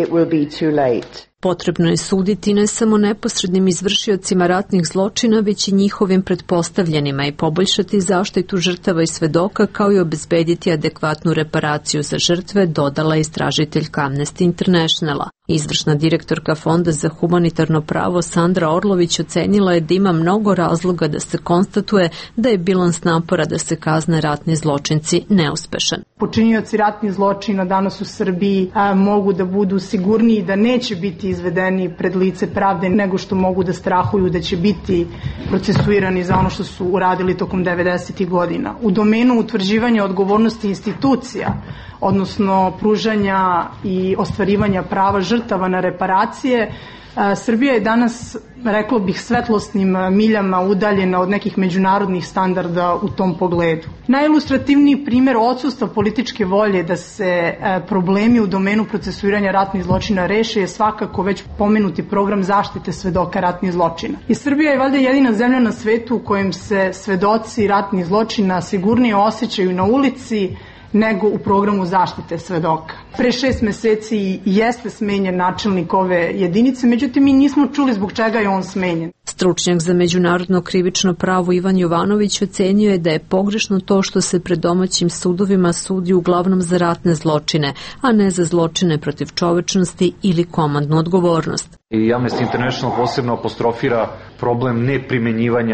Potrebno je suditi ne samo neposrednim izvršiocima ratnih zločina, već i njihovim pretpostavljenima i poboljšati zaštitu žrtava i svedoka, kao i obezbediti adekvatnu reparaciju za žrtve, dodala istražiteljka Amnesty Internationala. Izvršna direktorka Fonda za humanitarno pravo Sandra Orlović ocenila je da ima mnogo razloga da se konstatuje da je bilans napora da se kazne ratni zločinci neuspešan. Počinioci ratnih zločina danas u Srbiji a, mogu da budu sigurniji da neće biti izvedeni pred lice pravde nego što mogu da strahuju da će biti procesuirani za ono što su uradili tokom devedesetih godina. U domenu utvrđivanja odgovornosti institucija, odnosno pružanja i ostvarivanja prava žrtava na reparacije, Srbija je danas, reklo bih, svetlosnim miljama udaljena od nekih međunarodnih standarda u tom pogledu. Najilustrativniji primjer odsustva političke volje da se problemi u domenu procesuiranja ratnih zločina reše je svakako već pomenuti program zaštite svedoka ratnih zločina. I Srbija je valjda jedina zemlja na svetu u kojem se svedoci ratnih zločina sigurnije osjećaju na ulici nego u programu zaštite svedoka. Pre šest meseci jeste smenjen načelnik ove jedinice, međutim mi nismo čuli zbog čega je on smenjen. Stručnjak za međunarodno krivično pravo Ivan Jovanović ocenio je da je pogrešno to što se pred domaćim sudovima sudi uglavnom za ratne zločine, a ne za zločine protiv čovečnosti ili komandnu odgovornost. I Amnesty International posebno apostrofira problem neprimenjivanja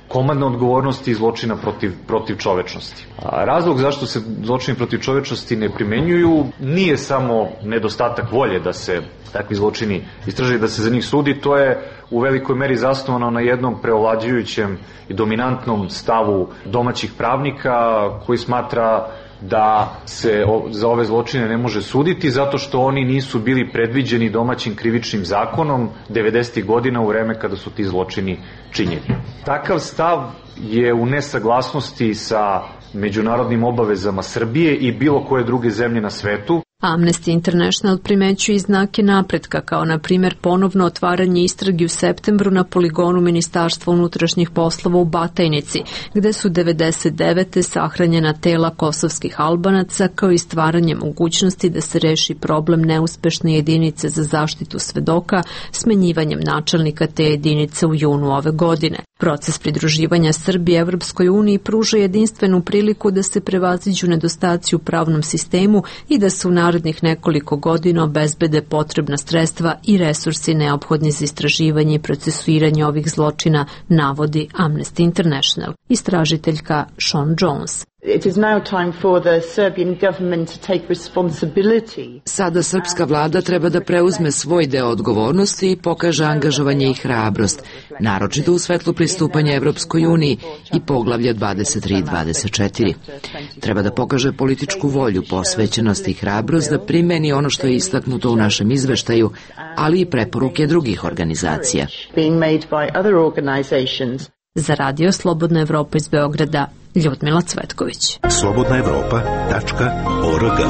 komandne odgovornosti i zločina protiv, protiv čovečnosti. A razlog zašto se zločini protiv čovečnosti ne primenjuju nije samo nedostatak volje da se takvi zločini istraže i da se za njih sudi, to je u velikoj meri zasnovano na jednom preovlađujućem i dominantnom stavu domaćih pravnika koji smatra da se za ove zločine ne može suditi zato što oni nisu bili predviđeni domaćim krivičnim zakonom devedesetih godina u vreme kada su ti zločini činjeni. Takav stav je u nesaglasnosti sa međunarodnim obavezama Srbije i bilo koje druge zemlje na svetu. Amnesty International primećuje i znake napretka, kao na primjer ponovno otvaranje istrage u septembru na poligonu Ministarstva unutrašnjih poslova u Batajnici, gde su devedeset devete sahranjena tela kosovskih Albanaca, kao i stvaranje mogućnosti da se reši problem neuspešne jedinice za zaštitu svedoka smenjivanjem načelnika te jedinice u junu ove godine. Proces pridruživanja Srbije Evropskoj uniji pruža jedinstvenu priliku da se prevaziđu nedostaci u pravnom sistemu i da se u narednih nekoliko godina obezbede potrebna sredstva i resursi neophodni za istraživanje i procesuiranje ovih zločina, navodi Amnesty International. Istražiteljka Sean Jones. It is now time for the Serbian government to take responsibility. Sada srpska vlada treba da preuzme svoj deo odgovornosti i pokaže angažovanje i hrabrost, naročito u svetlu pristupanja Evropskoj uniji i poglavlja dvadeset tri i dvadeset četiri. Treba da pokaže političku volju, posvećenost i hrabrost da primeni ono što je istaknuto u našem izveštaju, ali i preporuke drugih organizacija. Za radio Slobodna Evropa iz Beograda, Ljudmila Cvetković. slobodna evropa tačka org.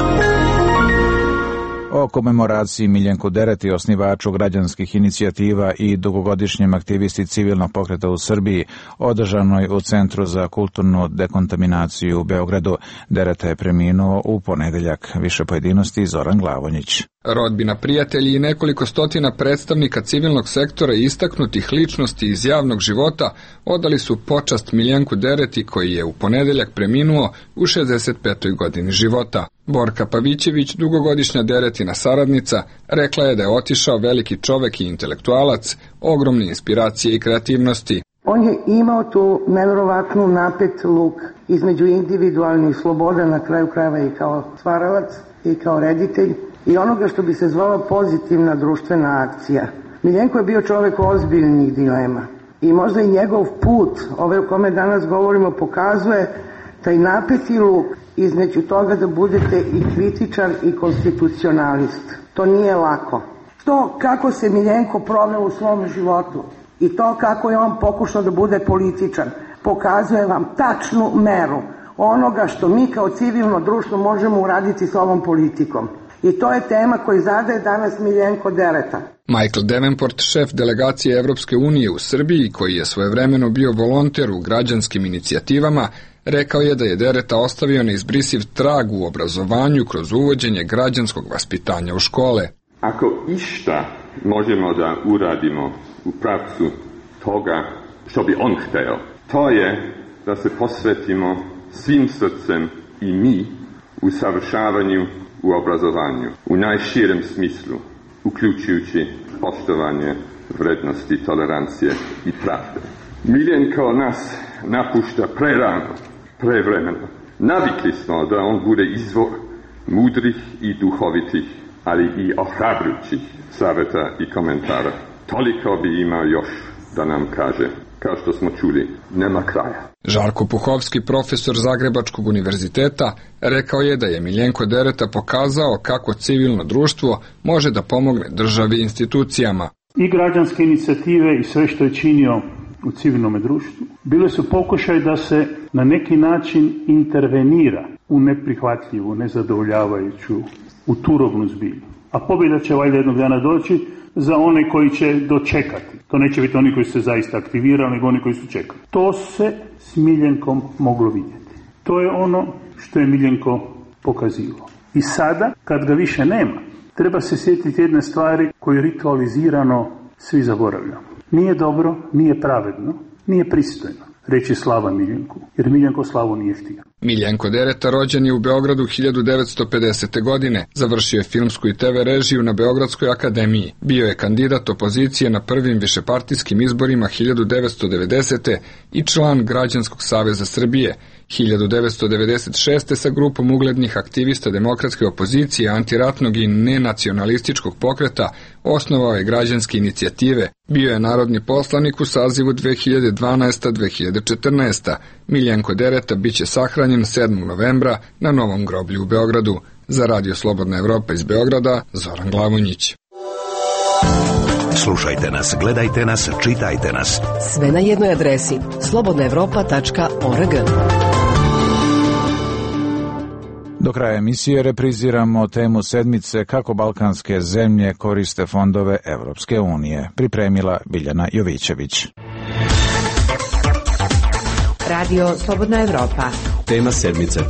O komemoraciji Miljenku Dereti, osnivaču građanskih inicijativa i dugogodišnjem aktivisti civilnog pokreta u Srbiji, održanoj u Centru za kulturnu dekontaminaciju u Beogradu. Dereta je preminuo u ponedeljak. Više pojedinosti Zoran Glavonjić. Rodbina, prijatelji i nekoliko stotina predstavnika civilnog sektora i istaknutih ličnosti iz javnog života odali su počast Miljenku Dereti, koji je u ponedeljak preminuo u šezdeset petoj godini života. Borka Pavićević, dugogodišnja Deretina saradnica, rekla je da je otišao veliki čovek i intelektualac, ogromne inspiracije i kreativnosti. On je imao tu nevjerovatnu napet luk između individualnih sloboda, na kraju krajeva i kao stvaralac i kao reditelj, i onoga što bi se zvala pozitivna društvena akcija. Miljenko je bio čovek ozbiljnih dilema i možda i njegov put, ove o kome danas govorimo, pokazuje taj napeti luk između toga da budete i kritičar i konstitucionalist. To nije lako. To kako se Miljenko proveo u svom životu i to kako je on pokušao da bude političan pokazuje vam tačnu meru onoga što mi kao civilno društvo možemo uraditi s ovom politikom. I to je tema koju zadaje danas Miljenko Dereta. Michael Davenport, šef delegacije Evropske unije u Srbiji, koji je svojevremeno bio volonter u građanskim inicijativama, rekao je da je Dereta ostavio neizbrisiv trag u obrazovanju kroz uvođenje građanskog vaspitanja u škole. Ako išta možemo da uradimo u pravcu toga što bi on hteo, to je da se posvetimo svim srcem i mi u savršavanju u obrazovanju, u najširem smislu, uključujući poštovanje vrednosti, tolerancije i pravde. Miljenko nas napušta prerano, prevremeno. Navikli smo da on bude izvor mudrih i duhovitih, ali i ohrabrujućih saveta i komentara. Toliko bi imao još da nam kaže. Kao što smo čuli, nema kraja. Žarko Puhovski, profesor Zagrebačkog univerziteta, rekao je da je Miljenko Dereta pokazao kako civilno društvo može da pomogne državi i institucijama. I građanske inicijative i sve što je činio u civilnom društvu bile su pokušaj da se na neki način intervenira u neprihvatljivu, nezadovoljavajuću, u turobnu zbilju. A pobjeda će valjda jednog dana doći za one koji će dočekati. To neće biti oni koji su se zaista aktivirali, nego oni koji su čekali. To se s Miljenkom moglo vidjeti. To je ono što je Miljenko pokazivao. I sada, kad ga više nema, treba se sjetiti jedne stvari koje ritualizirano svi zaboravljamo. Nije dobro, nije pravedno, nije pristojno reći slava Miljenku, jer Miljenko slavu nije htio. Miljenko Dereta rođen je u Beogradu hiljadu devetsto pedesete. godine, završio je filmsku i te ve režiju na Beogradskoj akademiji. Bio je kandidat opozicije na prvim višepartijskim izborima hiljadu devetsto devedesete. i član Građanskog saveza Srbije. hiljadu devetsto devedeset šeste. sa grupom uglednih aktivista demokratske opozicije, antiratnog i nenacionalističkog pokreta osnovao je građanske inicijative. Bio je narodni poslanik u sazivu dve hiljade dvanaeste do dve hiljade četrnaeste. Miljenko Dereta biće sahranjen sedmog novembra na Novom groblju u Beogradu. Za Radio Slobodna Evropa iz Beograda, Zoran Glavonjić. Slušajte nas, gledajte nas, čitajte nas. Sve na jednoj adresi slobodna evropa tačka org. Do kraja emisije repriziramo temu sedmice kako balkanske zemlje koriste fondove Evropske unije. Pripremila Biljana Jovićević. Radio Slobodna Evropa. Tema sedmice.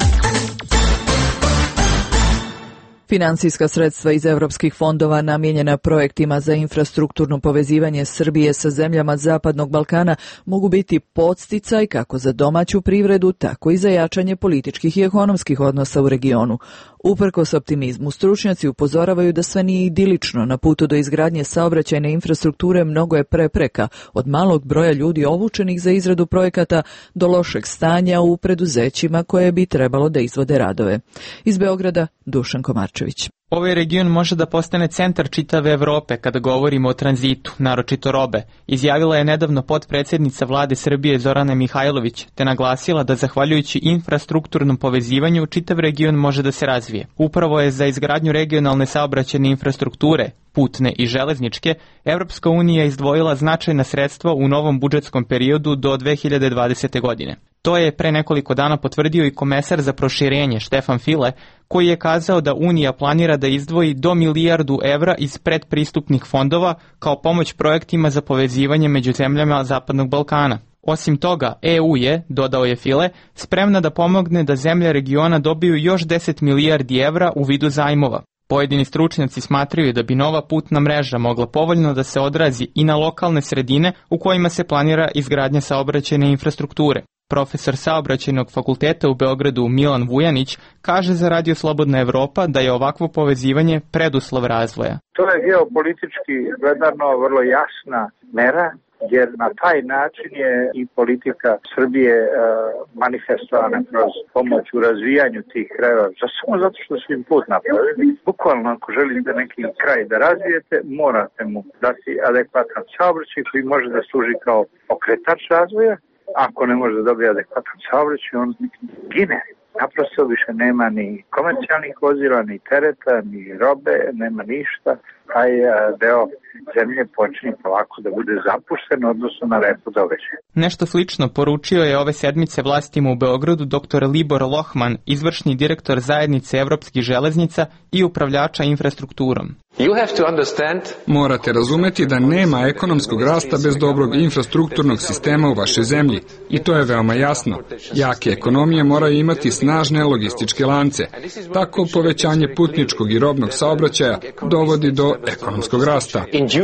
Finansijska sredstva iz evropskih fondova namijenjena projektima za infrastrukturno povezivanje Srbije sa zemljama Zapadnog Balkana mogu biti podsticaj kako za domaću privredu, tako i za jačanje političkih i ekonomskih odnosa u regionu. Uprkos optimizmu, stručnjaci upozoravaju da sve nije idilično. Na putu do izgradnje saobraćajne infrastrukture mnogo je prepreka, od malog broja ljudi obučenih za izradu projekata do lošeg stanja u preduzećima koje bi trebalo da izvode radove. Iz Beograda, Dušan Komarčević. Ovaj region može da postane centar čitave Evrope kada govorimo o tranzitu, naročito robe, izjavila je nedavno potpredsjednica vlade Srbije Zorana Mihajlović, te naglasila da zahvaljujući infrastrukturnom povezivanju čitav region može da se razvije. Upravo je za izgradnju regionalne saobraćajne infrastrukture, putne i železničke, Evropska unija izdvojila značajna sredstva u novom budžetskom periodu do dve hiljade dvadesete. godine. To je pre nekoliko dana potvrdio i komesar za proširenje Štefan File, koji je kazao da Unija planira da izdvoji do milijardu evra iz predpristupnih fondova kao pomoć projektima za povezivanje među zemljama Zapadnog Balkana. Osim toga, E U je, dodao je File, spremna da pomogne da zemlje regiona dobiju još deset milijardi evra u vidu zajmova. Pojedini stručnjaci smatraju da bi nova putna mreža mogla povoljno da se odrazi i na lokalne sredine u kojima se planira izgradnja saobraćajne infrastrukture. Profesor saobraćajnog fakulteta u Beogradu Milan Vujanić kaže za Radio Slobodna Evropa da je ovakvo povezivanje preduslov razvoja. To je geopolitički gledano vrlo jasna mera, jer na taj način je i politika Srbije e, manifestovana kroz pomoć u razvijanju tih krajeva. Samo zato što su im put napravili. Bukvalno ako želite neki kraj da razvijete, morate mu dati adekvatan saobraćaj koji može da služi kao pokretač razvoja. Ako ne može da dobije adekvatan saobraćaj, on gine. Naprosto više nema ni komercijalnih vozila, ni tereta, ni robe, nema ništa. Taj deo zemlje počinje polako da bude zapušten, odnosno na repu događaja. Nešto slično poručio je ove sedmice vlastima u Beogradu dr Libor Lohman, izvršni direktor zajednice Evropskih železnica i upravljača infrastrukturom. Morate razumeti da nema ekonomskog rasta bez dobrog infrastrukturnog sistema u vašoj zemlji. I to je veoma jasno. Jake ekonomije moraju imati snažne logističke lance. Tako povećanje putničkog i robnog saobraćaja dovodi do ekonomskog rasta.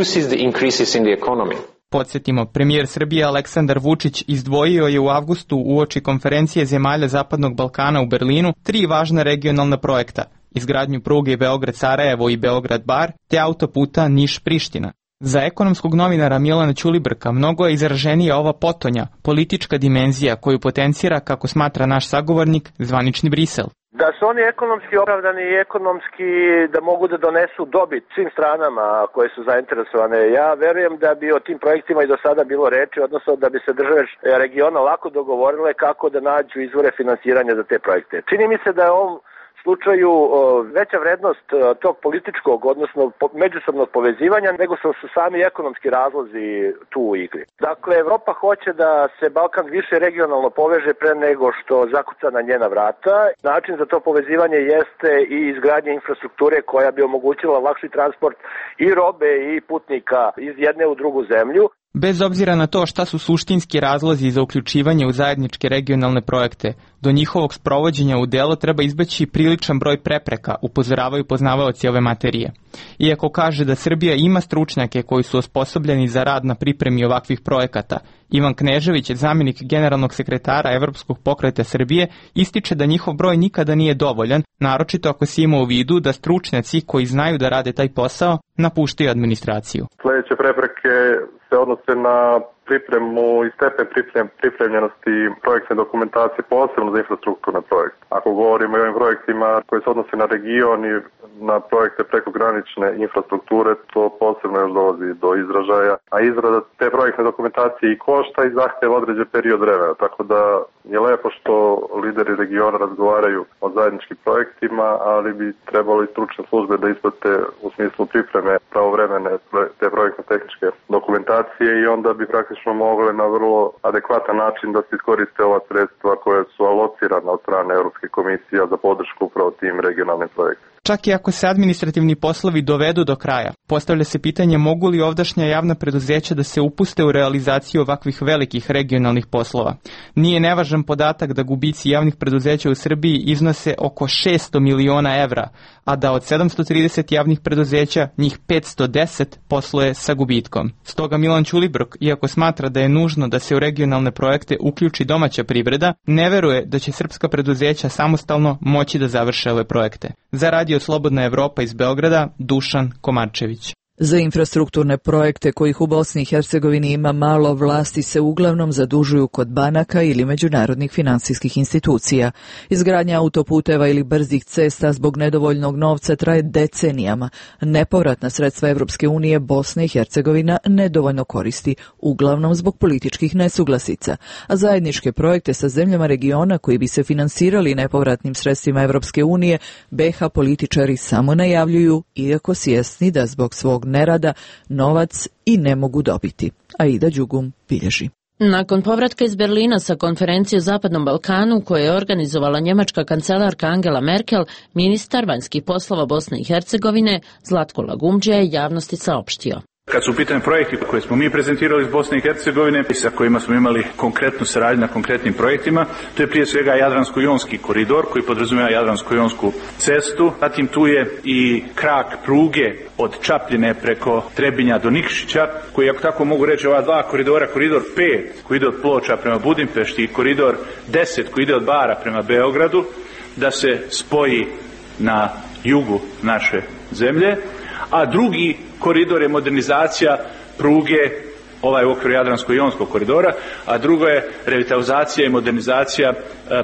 Podsjetimo, premijer Srbije Aleksandar Vučić izdvojio je u avgustu uoči konferencije zemalja Zapadnog Balkana u Berlinu tri važna regionalna projekta: izgradnju pruge Beograd-Sarajevo i Beograd-Bar, te autoputa Niš-Priština. Za ekonomskog novinara Milana Ćulibrka mnogo je izraženija ova potonja, politička dimenzija koju potencira, kako smatra naš sagovornik, zvanični Brisel. Da su oni ekonomski opravdani i ekonomski da mogu da donesu dobit svim stranama koje su zainteresovane. Ja verujem da bi o tim projektima i do sada bilo reči, odnosno da bi se države regiona lako dogovorile kako da nađu izvore finansiranja za te projekte. Čini mi se da je ovom slučaju veća vrednost tog političkog, odnosno međusobnog povezivanja, nego su sami ekonomski razlozi tu u igri. Dakle, Evropa hoće da se Balkan više regionalno poveže pre nego što zakuca na njena vrata. Način za to povezivanje jeste i izgradnja infrastrukture koja bi omogućila lakši transport i robe i putnika iz jedne u drugu zemlju. Bez obzira na to šta su suštinski razlozi za uključivanje u zajedničke regionalne projekte, do njihovog sprovođenja u delo treba izbeći priličan broj prepreka, upozoravaju poznavaoci ove materije. Iako kaže da Srbija ima stručnjake koji su osposobljeni za rad na pripremi ovakvih projekata, Ivan Knežević, zamjenik generalnog sekretara Evropskog pokreta Srbije, ističe da njihov broj nikada nije dovoljan, naročito ako se ima u vidu da stručnjaci koji znaju da rade taj posao napuštaju administraciju. Sljedeće prepreke se odnose na pripremu i stepen pripremljenosti projektne dokumentacije, posebno za infrastrukturne projekte. Ako govorimo o ovim projektima koji se odnose na region i na projekte prekogranične infrastrukture, to posebno još dolazi do izražaja. A izrada te projektne dokumentacije i košta i zahtjeva određen period vremena. Tako da je lepo što lideri regiona razgovaraju o zajedničkim projektima, ali bi trebalo i stručne službe da isprate u smislu pripreme pravovremene te projektne tehničke dokumentacije i onda bi praktično mogle na vrlo adekvatan način da se iskoriste ova sredstva koje su alocirana od strane Europske komisije za podršku upravo tim regionalnim projektima. Čak i ako se administrativni poslovi dovedu do kraja, postavlja se pitanje mogu li ovdašnja javna preduzeća da se upuste u realizaciju ovakvih velikih regionalnih poslova. Nije nevažan podatak da gubici javnih preduzeća u Srbiji iznose oko šesto miliona evra, a da od sedamsto trideset javnih preduzeća njih petsto deset posluje sa gubitkom. Stoga Milan Ćulibrok, iako smatra da je nužno da se u regionalne projekte uključi domaća privreda, ne veruje da će srpska preduzeća samostalno moći da završe ove projekte. Za Radio Slobodna Evropa iz Beograda, Dušan Komarčević. Za infrastrukturne projekte kojih u Bosni i Hercegovini ima malo, vlasti se uglavnom zadužuju kod banaka ili međunarodnih finansijskih institucija. Izgradnja autoputeva ili brzih cesta zbog nedovoljnog novca traje decenijama. Nepovratna sredstva Evropske unije Bosna i Hercegovina nedovoljno koristi, uglavnom zbog političkih nesuglasica. A zajedničke projekte sa zemljama regiona koji bi se finansirali nepovratnim sredstvima Evropske unije, B H političari samo najavljuju, iako svjesni da zbog svog nerada novac i ne mogu dobiti. Aida Đugum bilježi. Nakon povratka iz Berlina sa konferencije o Zapadnom Balkanu koje je organizovala njemačka kancelarka Angela Merkel, ministar vanjskih poslova Bosne i Hercegovine Zlatko Lagumdžija je javnosti saopštio. Kad su u pitanju projekti koje smo mi prezentirali iz Bosne i Hercegovine i sa kojima smo imali konkretnu saradnju na konkretnim projektima, to je prije svega Jadransko-jonski koridor koji podrazumijeva Jadransko-jonsku cestu, zatim tu je i krak pruge od Čapljine preko Trebinja do Nikšića, koji, ako tako mogu reći, ova dva koridora, koridor pet koji ide od Ploča prema Budimpešti i koridor deset koji ide od Bara prema Beogradu, da se spoji na jugu naše zemlje, a drugi koridor je modernizacija pruge, ovaj u okviru Jadransko-jonskog koridora, a drugo je revitalizacija i modernizacija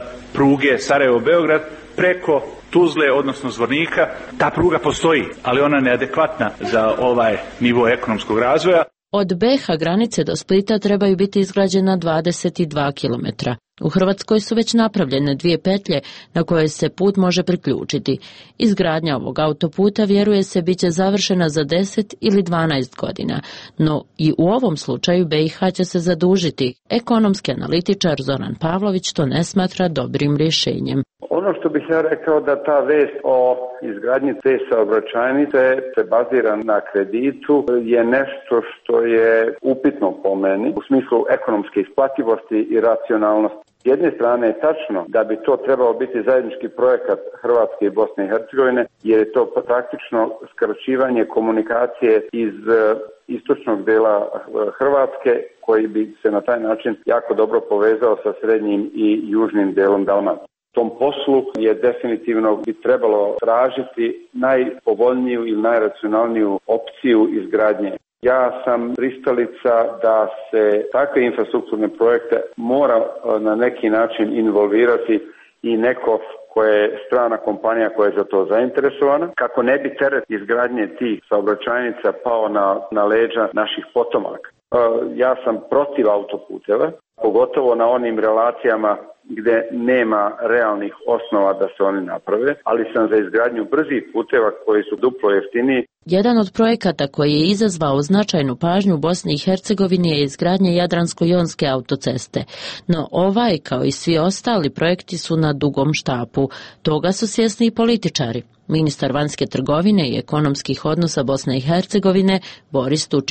pruge Sarajevo-Beograd preko Tuzle, odnosno Zvornika. Ta pruga postoji, ali ona je neadekvatna za ovaj nivo ekonomskog razvoja. Od B H granice do Splita trebaju biti izgrađena dvadeset dva kilometra. U Hrvatskoj su već napravljene dvije petlje na koje se put može priključiti. Izgradnja ovog autoputa, vjeruje se, bit će završena za deset ili dvanaest godina, no i u ovom slučaju B i H će se zadužiti. Ekonomski analitičar Zoran Pavlović to ne smatra dobrim rješenjem. Ono što bih ja rekao da ta vest o izgradnji te saobraćajnice se bazira na kreditu je nešto što je upitno po meni u smislu ekonomske isplativosti i racionalnosti. S jedne strane je tačno da bi to trebao biti zajednički projekat Hrvatske i Bosne i Hercegovine, jer je to praktično skraćivanje komunikacije iz istočnog dela Hrvatske koji bi se na taj način jako dobro povezao sa srednjim i južnim delom Dalmacije. Tom poslu je definitivno bi trebalo tražiti najpovoljniju ili najracionalniju opciju izgradnje. Ja sam pristalica da se takve infrastrukturne projekte mora na neki način involvirati i neko koja je strana kompanija koja je za to zainteresovana, kako ne bi teret izgradnje tih saobraćajnica pao na, na leđa naših potomaka. Ja sam protiv autoputeva, pogotovo na onim relacijama gdje nema realnih osnova da se oni naprave, ali sam za izgradnju brzih puteva koji su duplo jeftiniji. Jedan od projekata koji je izazvao značajnu pažnju u Bosni i Hercegovini je izgradnja Jadransko-jonske autoceste. No ovaj, kao i svi ostali projekti, su na dugom štapu. Toga su svjesni i političari. Ministar vanjske trgovine i ekonomskih odnosa Bosne i Hercegovine Boris Tučić.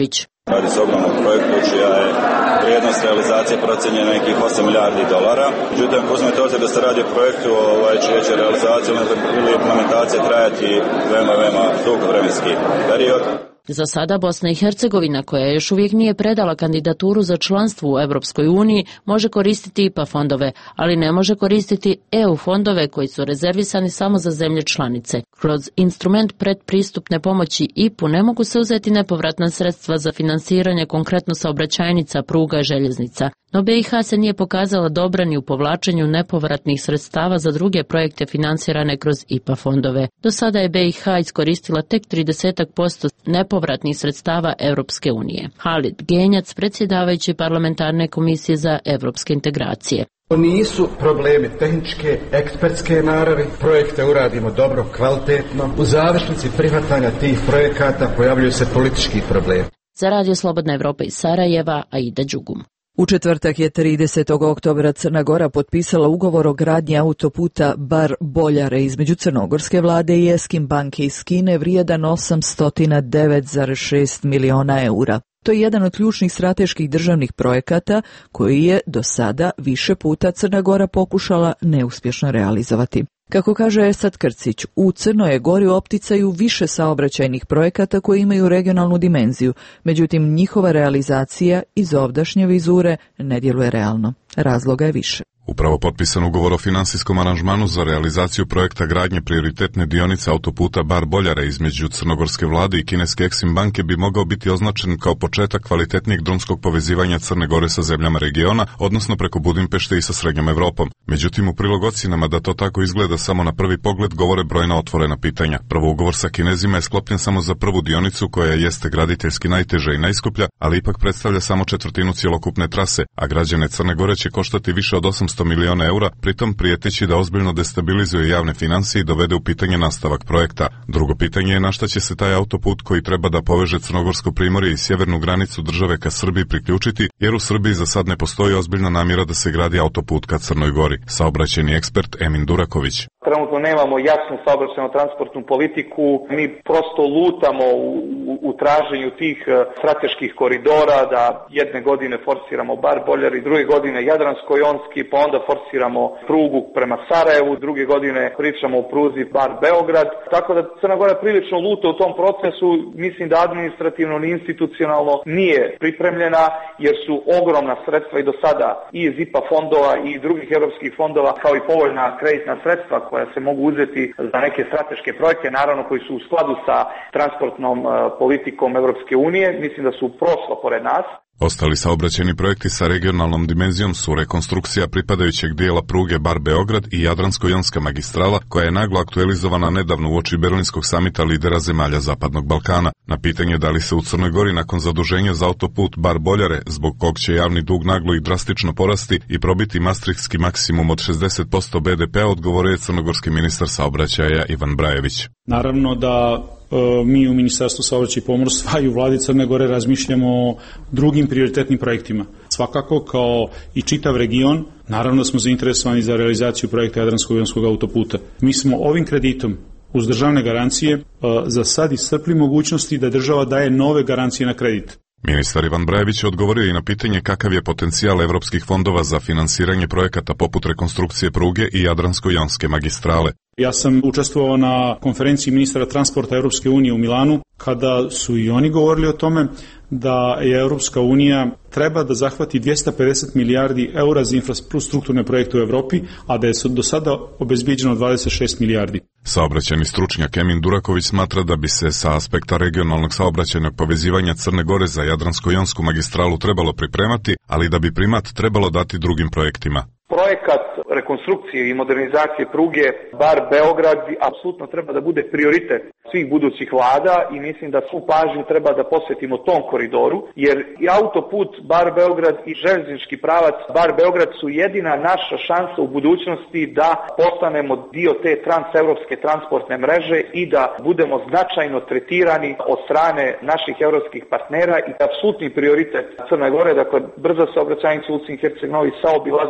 Radi se o ogromnom projektu čija je vrijednost realizacije procenjena nekih osam milijardi dolara. Međutim, uzmete obzir da se radi o projektu ovaj, čija će realizacija ili implementacija trajati veoma, veoma dug vremenski period. Za sada Bosna i Hercegovina, koja još uvijek nije predala kandidaturu za članstvo u Europskoj uniji, može koristiti I P A fondove, ali ne može koristiti E U fondove koji su rezervisani samo za zemlje članice. Kroz instrument predpristupne pomoći I P U ne mogu se uzeti nepovratna sredstva za finansiranje konkretno saobraćajnica, pruga i željeznica. No B i H se nije pokazala dobra ni u povlačenju nepovratnih sredstava za druge projekte finansirane kroz I P A fondove. Do sada je B i H iskoristila tek trideset posto nepovratnih sredstava Europske unije. Halid Genjac, predsjedavajući parlamentarne komisije za evropske integracije. To nisu problemi tehničke, ekspertske naravi, projekte uradimo dobro, kvalitetno. U završnici prihvatanja tih projekata pojavljuju se politički problemi. Za Radio Slobodna Evropa iz Sarajeva, Aida Đugum. U četvrtak je tridesetog oktobra Crna Gora potpisala ugovor o gradnji autoputa Bar-Boljare između crnogorske vlade i Eskim banke iz Kine vrijedan osamsto devet zarez šest miliona eura. To je jedan od ključnih strateških državnih projekata koji je do sada više puta Crna Gora pokušala neuspješno realizovati. Kako kaže Esad Krcić, u Crnoj Gori opticaju više saobraćajnih projekata koji imaju regionalnu dimenziju, međutim njihova realizacija iz ovdašnje vizure ne djeluje realno. Razloga je više. Upravo potpisan ugovor o finansijskom aranžmanu za realizaciju projekta gradnje prioritetne dionice autoputa Bar-Boljare između crnogorske vlade i kineske Eksim banke bi mogao biti označen kao početak kvalitetnijeg drumskog povezivanja Crne Gore sa zemljama regiona, odnosno preko Budimpešte i sa Srednjom Evropom. Međutim, u prilog ocjenama da to tako izgleda samo na prvi pogled govore brojna otvorena pitanja. Prvo, ugovor sa Kinezima je sklopljen samo za prvu dionicu koja jeste graditeljski najteža i najskuplja, ali ipak predstavlja samo četvrtinu cjelokupne trase, a građane Crne Gore će koštati više od osamsto miliona eura, pritom prijeteći da ozbiljno destabilizuje javne financije i dovede u pitanje nastavak projekta. Drugo pitanje je na šta će se taj autoput koji treba da poveže Crnogorsko primorje i sjevernu granicu države ka Srbiji priključiti, jer u Srbiji za sad ne postoji ozbiljna namjera da se gradi autoput ka Crnoj Gori. Saobraćajni ekspert Emin Duraković. Trenutno nemamo jasnu saobraćajno-transportnu politiku, mi prosto lutamo u, u, u traženju tih strateških koridora, da jedne godine forsiramo Bar-Boljare i druge godine Jadransko-Jonski, pa onda forsiramo prugu prema Sarajevu, druge godine pričamo o pruzi Bar-Beograd, tako da Crna Gora prilično luta u tom procesu, mislim da administrativno i institucionalno nije pripremljena, jer su ogromna sredstva i do sada i iz I P A fondova i drugih europskih fondova, kao i povoljna kreditna sredstva koja se mogu uzeti za neke strateške projekte, naravno koji su u skladu sa transportnom uh, politikom Europske unije, mislim da su prošlo pored nas. Ostali saobraćajni projekti sa regionalnom dimenzijom su rekonstrukcija pripadajućeg dijela pruge Bar-Beograd i Jadransko-Jonska magistrala, koja je naglo aktualizovana nedavno uoči Berlinskog samita lidera zemalja Zapadnog Balkana. Na pitanje da li se u Crnoj Gori nakon zaduženja za autoput Bar-Boljare, zbog kog će javni dug naglo i drastično porasti i probiti mastrihtski maksimum od šezdeset posto B D P-a, odgovorio je crnogorski ministar saobraćaja Ivan Brajević. Naravno da mi u Ministarstvu saobraćaja i pomorstva i u vladi Crne Gore razmišljamo o drugim prioritetnim projektima. Svakako, kao i čitav region, naravno smo zainteresovani za realizaciju projekta Jadransko-Jonskog autoputa. Mi smo ovim kreditom uz državne garancije za sad iscrpli mogućnosti da država daje nove garancije na kredit. Ministar Ivan Brajević je odgovorio i na pitanje kakav je potencijal evropskih fondova za finansiranje projekata poput rekonstrukcije pruge i Jadransko-Jonske magistrale. Ja sam učestvovao na konferenciji ministara transporta Europske unije u Milanu, kada su i oni govorili o tome da je Europska unija treba da zahvati dvjesto pedeset milijardi eura za infrastrukturne projekte u Evropi, a da je do sada obezbijeđeno dvadeset šest milijardi. Saobraćajni stručnjak Emin Duraković smatra da bi se sa aspekta regionalnog saobraćajnog povezivanja Crne Gore za Jadransko-Jonsku magistralu trebalo pripremati, ali da bi primat trebalo dati drugim projektima. Projekat rekonstrukcije i modernizacije pruge Bar-Beograd apsolutno treba da bude prioritet svih budućih vlada i mislim da svu pažnju treba da posvetimo tom koridoru, jer i autoput Bar-Beograd i željeznički pravac Bar-Beograd su jedina naša šansa u budućnosti da postanemo dio te transevropske transportne mreže i da budemo značajno tretirani od strane naših evropskih partnera i apsolutni prioritet Crne Gore, dakle brza saobraćajnica u Herceg Novi sa obilaznicama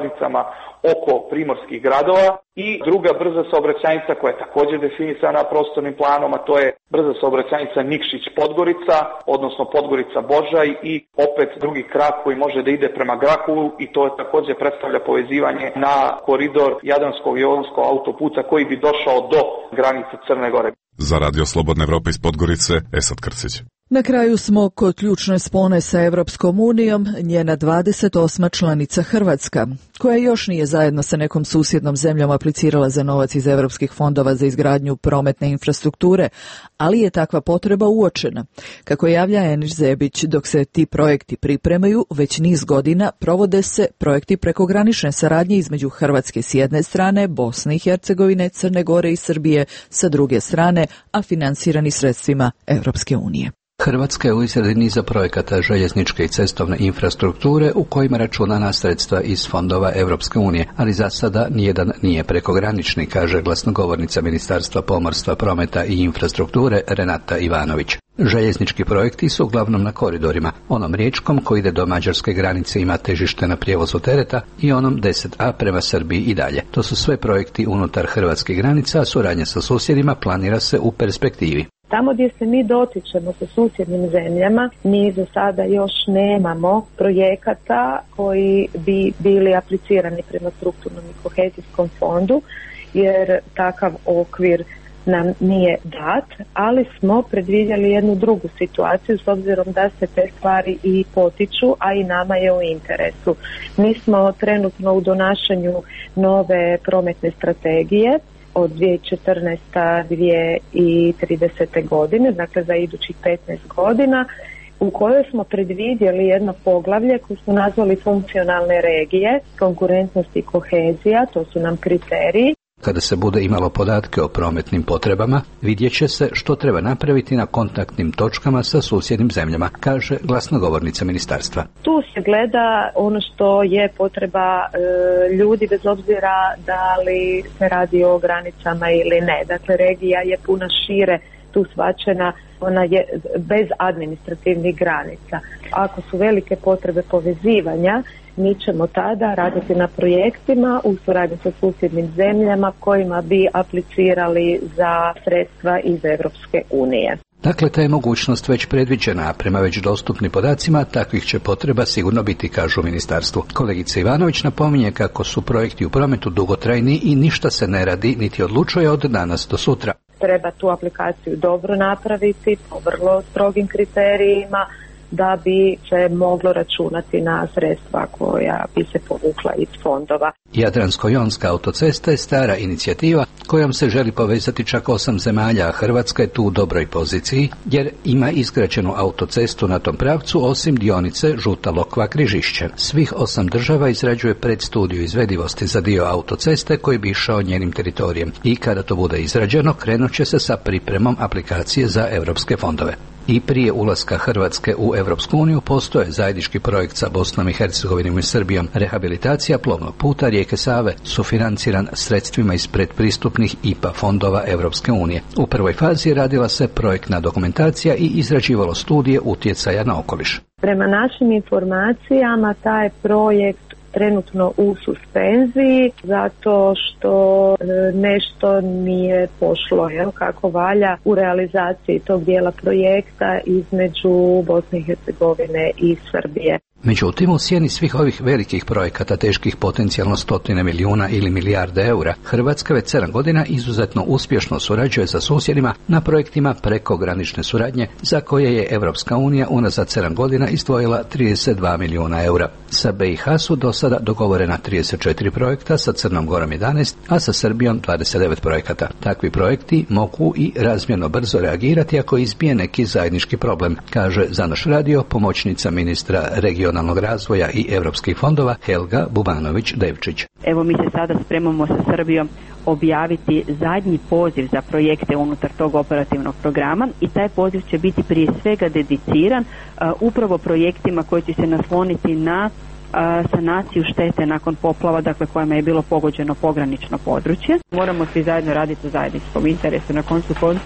oko primorskih gradova i druga brza saobraćajnica koja je također definisana prostornim planom, a to je brza saobraćajnica Nikšić-Podgorica, odnosno Podgorica-Božaj i opet drugi krak koji može da ide prema Grahovu i to također predstavlja povezivanje na koridor Jadranskog-Jonskog autoputa koji bi došao do granice Crne Gore. Za Radio Slobodna Evropa iz Podgorice, Esad Krcić. Na kraju smo kod ključne spone sa Evropskom unijom, njena dvadeset osma članica Hrvatska, koja još nije zajedno sa nekom susjednom zemljom aplicirala za novac iz evropskih fondova za izgradnju prometne infrastrukture, ali je takva potreba uočena. Kako javlja Eniš Zebić, dok se ti projekti pripremaju, već niz godina provode se projekti prekogranične saradnje između Hrvatske s jedne strane, Bosne i Hercegovine, Crne Gore i Srbije sa druge strane, a finansirani sredstvima Evropske unije. Hrvatska je u izradi niza projekata željezničke i cestovne infrastrukture u kojima računa na sredstva iz fondova Evropske unije, ali za sada nijedan nije prekogranični, kaže glasnogovornica Ministarstva pomorstva, prometa i infrastrukture Renata Ivanović. Željeznički projekti su uglavnom na koridorima, onom riječkom koji ide do mađarske granice ima težište na prijevozu tereta i onom deset a prema Srbiji i dalje. To su sve projekti unutar hrvatskih granica, a suradnja sa susjedima planira se u perspektivi. Tamo gdje se mi dotičemo sa susjednim zemljama, mi za sada još nemamo projekata koji bi bili aplicirani prema strukturnom i kohezijskom fondu, jer takav okvir nam nije dat, ali smo predvidjeli jednu drugu situaciju s obzirom da se te stvari i potiču, a i nama je u interesu. Mi smo trenutno u donašanju nove prometne strategije od dvije tisuće četrnaeste do dvije tisuće tridesete godine, dakle za idućih petnaest godina, u kojoj smo predvidjeli jedno poglavlje koje smo nazvali funkcionalne regije, konkurentnost i kohezija, to su nam kriteriji. Kada se bude imalo podatke o prometnim potrebama, vidjet će se što treba napraviti na kontaktnim točkama sa susjednim zemljama, kaže glasnogovornica ministarstva. Tu se gleda ono što je potreba e, ljudi, bez obzira da li se radi o granicama ili ne. Dakle, regija je puno šire tu shvaćena, ona je bez administrativnih granica. Ako su velike potrebe povezivanja, mi ćemo tada raditi na projektima u suradnji sa susjednim zemljama kojima bi aplicirali za sredstva iz Evropske unije. Dakle, ta je mogućnost već predviđena, a prema već dostupnim podacima takvih će potreba sigurno biti, kažu u ministarstvu. Kolegica Ivanović napominje kako su projekti u prometu dugotrajni i ništa se ne radi niti odlučuje od danas do sutra. Treba tu aplikaciju dobro napraviti po vrlo strogim kriterijima da bi se moglo računati na sredstva koja bi se povukla iz fondova. Jadransko-jonska autocesta je stara inicijativa kojom se želi povezati čak osam zemalja, a Hrvatska je tu u dobroj poziciji jer ima izgrađenu autocestu na tom pravcu osim dionice Žuta Lokva-Križišće. Svih osam država izrađuje predstudiju izvedivosti za dio autoceste koji bi išao njenim teritorijem i kada to bude izrađeno krenut će se sa pripremom aplikacije za europske fondove. I prije ulaska Hrvatske u Evropsku uniju postoje zajednički projekt sa Bosnom i Hercegovinom i Srbijom, rehabilitacija plovnog puta rijeke Save, sufinanciran sredstvima iz predpristupnih I P A fondova Evropske unije. U prvoj fazi radila se projektna dokumentacija i izrađivalo studije utjecaja na okoliš. Prema našim informacijama taj projekt trenutno u suspenziji zato što nešto nije pošlo jel, kako valja u realizaciji tog dijela projekta između Bosne i Hercegovine i Srbije. Međutim, u sjeni svih ovih velikih projekata teških potencijalno stotine milijuna ili milijarde eura, Hrvatska već sedam godina izuzetno uspješno surađuje sa susjedima na projektima prekogranične suradnje za koje je Evropska unija unazad sedam godina izdvojila trideset dva milijuna eura. Sa B i H su do sada dogovorena trideset četiri projekta, sa Crnom Gorom jedanaest, a sa Srbijom dvadeset devet projekata. Takvi projekti mogu i razmjerno brzo reagirati ako izbije neki zajednički problem, kaže za naš radio pomoćnica ministra regionalnog razvoja i europskih fondova Helga Bubanović-Devčić. Evo mi se sada spremamo sa Srbijom objaviti zadnji poziv za projekte unutar tog operativnog programa i taj poziv će biti prije svega dediciran uh, upravo projektima koji će se nasloniti na uh, sanaciju štete nakon poplava, dakle kojima je bilo pogođeno pogranično područje. Moramo svi zajedno raditi u zajedničkom interesu. Na koncu konca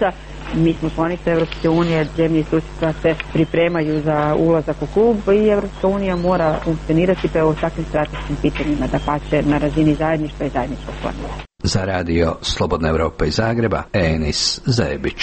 Mi smo članice Evropske unije, zemlje i susjedstva se pripremaju za ulazak u klub i Evropska unija mora funkcionirati pe o takvim strateškim pitanjima, da pače na razini zajedništva i zajedničkog plana. Za radio Slobodna Evropa iz Zagreba, Enis Zebić.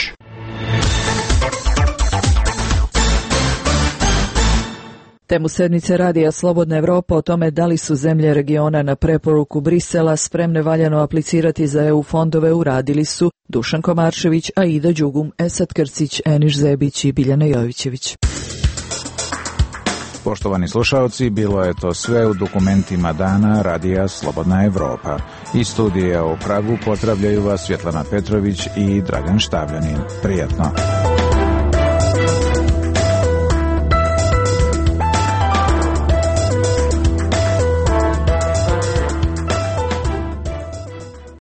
Temu sednice radija Slobodna Evropa o tome da li su zemlje regiona na preporuku Brisela spremne valjano aplicirati za E U fondove uradili su Dušan Komarčević, Aida Đugum, Esad Krcić, Eniš Zebić i Biljana Jovićević. Poštovani slušaoci, bilo je to sve u dokumentima dana radija Slobodna Evropa. Iz studija u Pragu pozdravljaju vas Svjetlana Petrović i Dragan Štavljanin. Prijatno.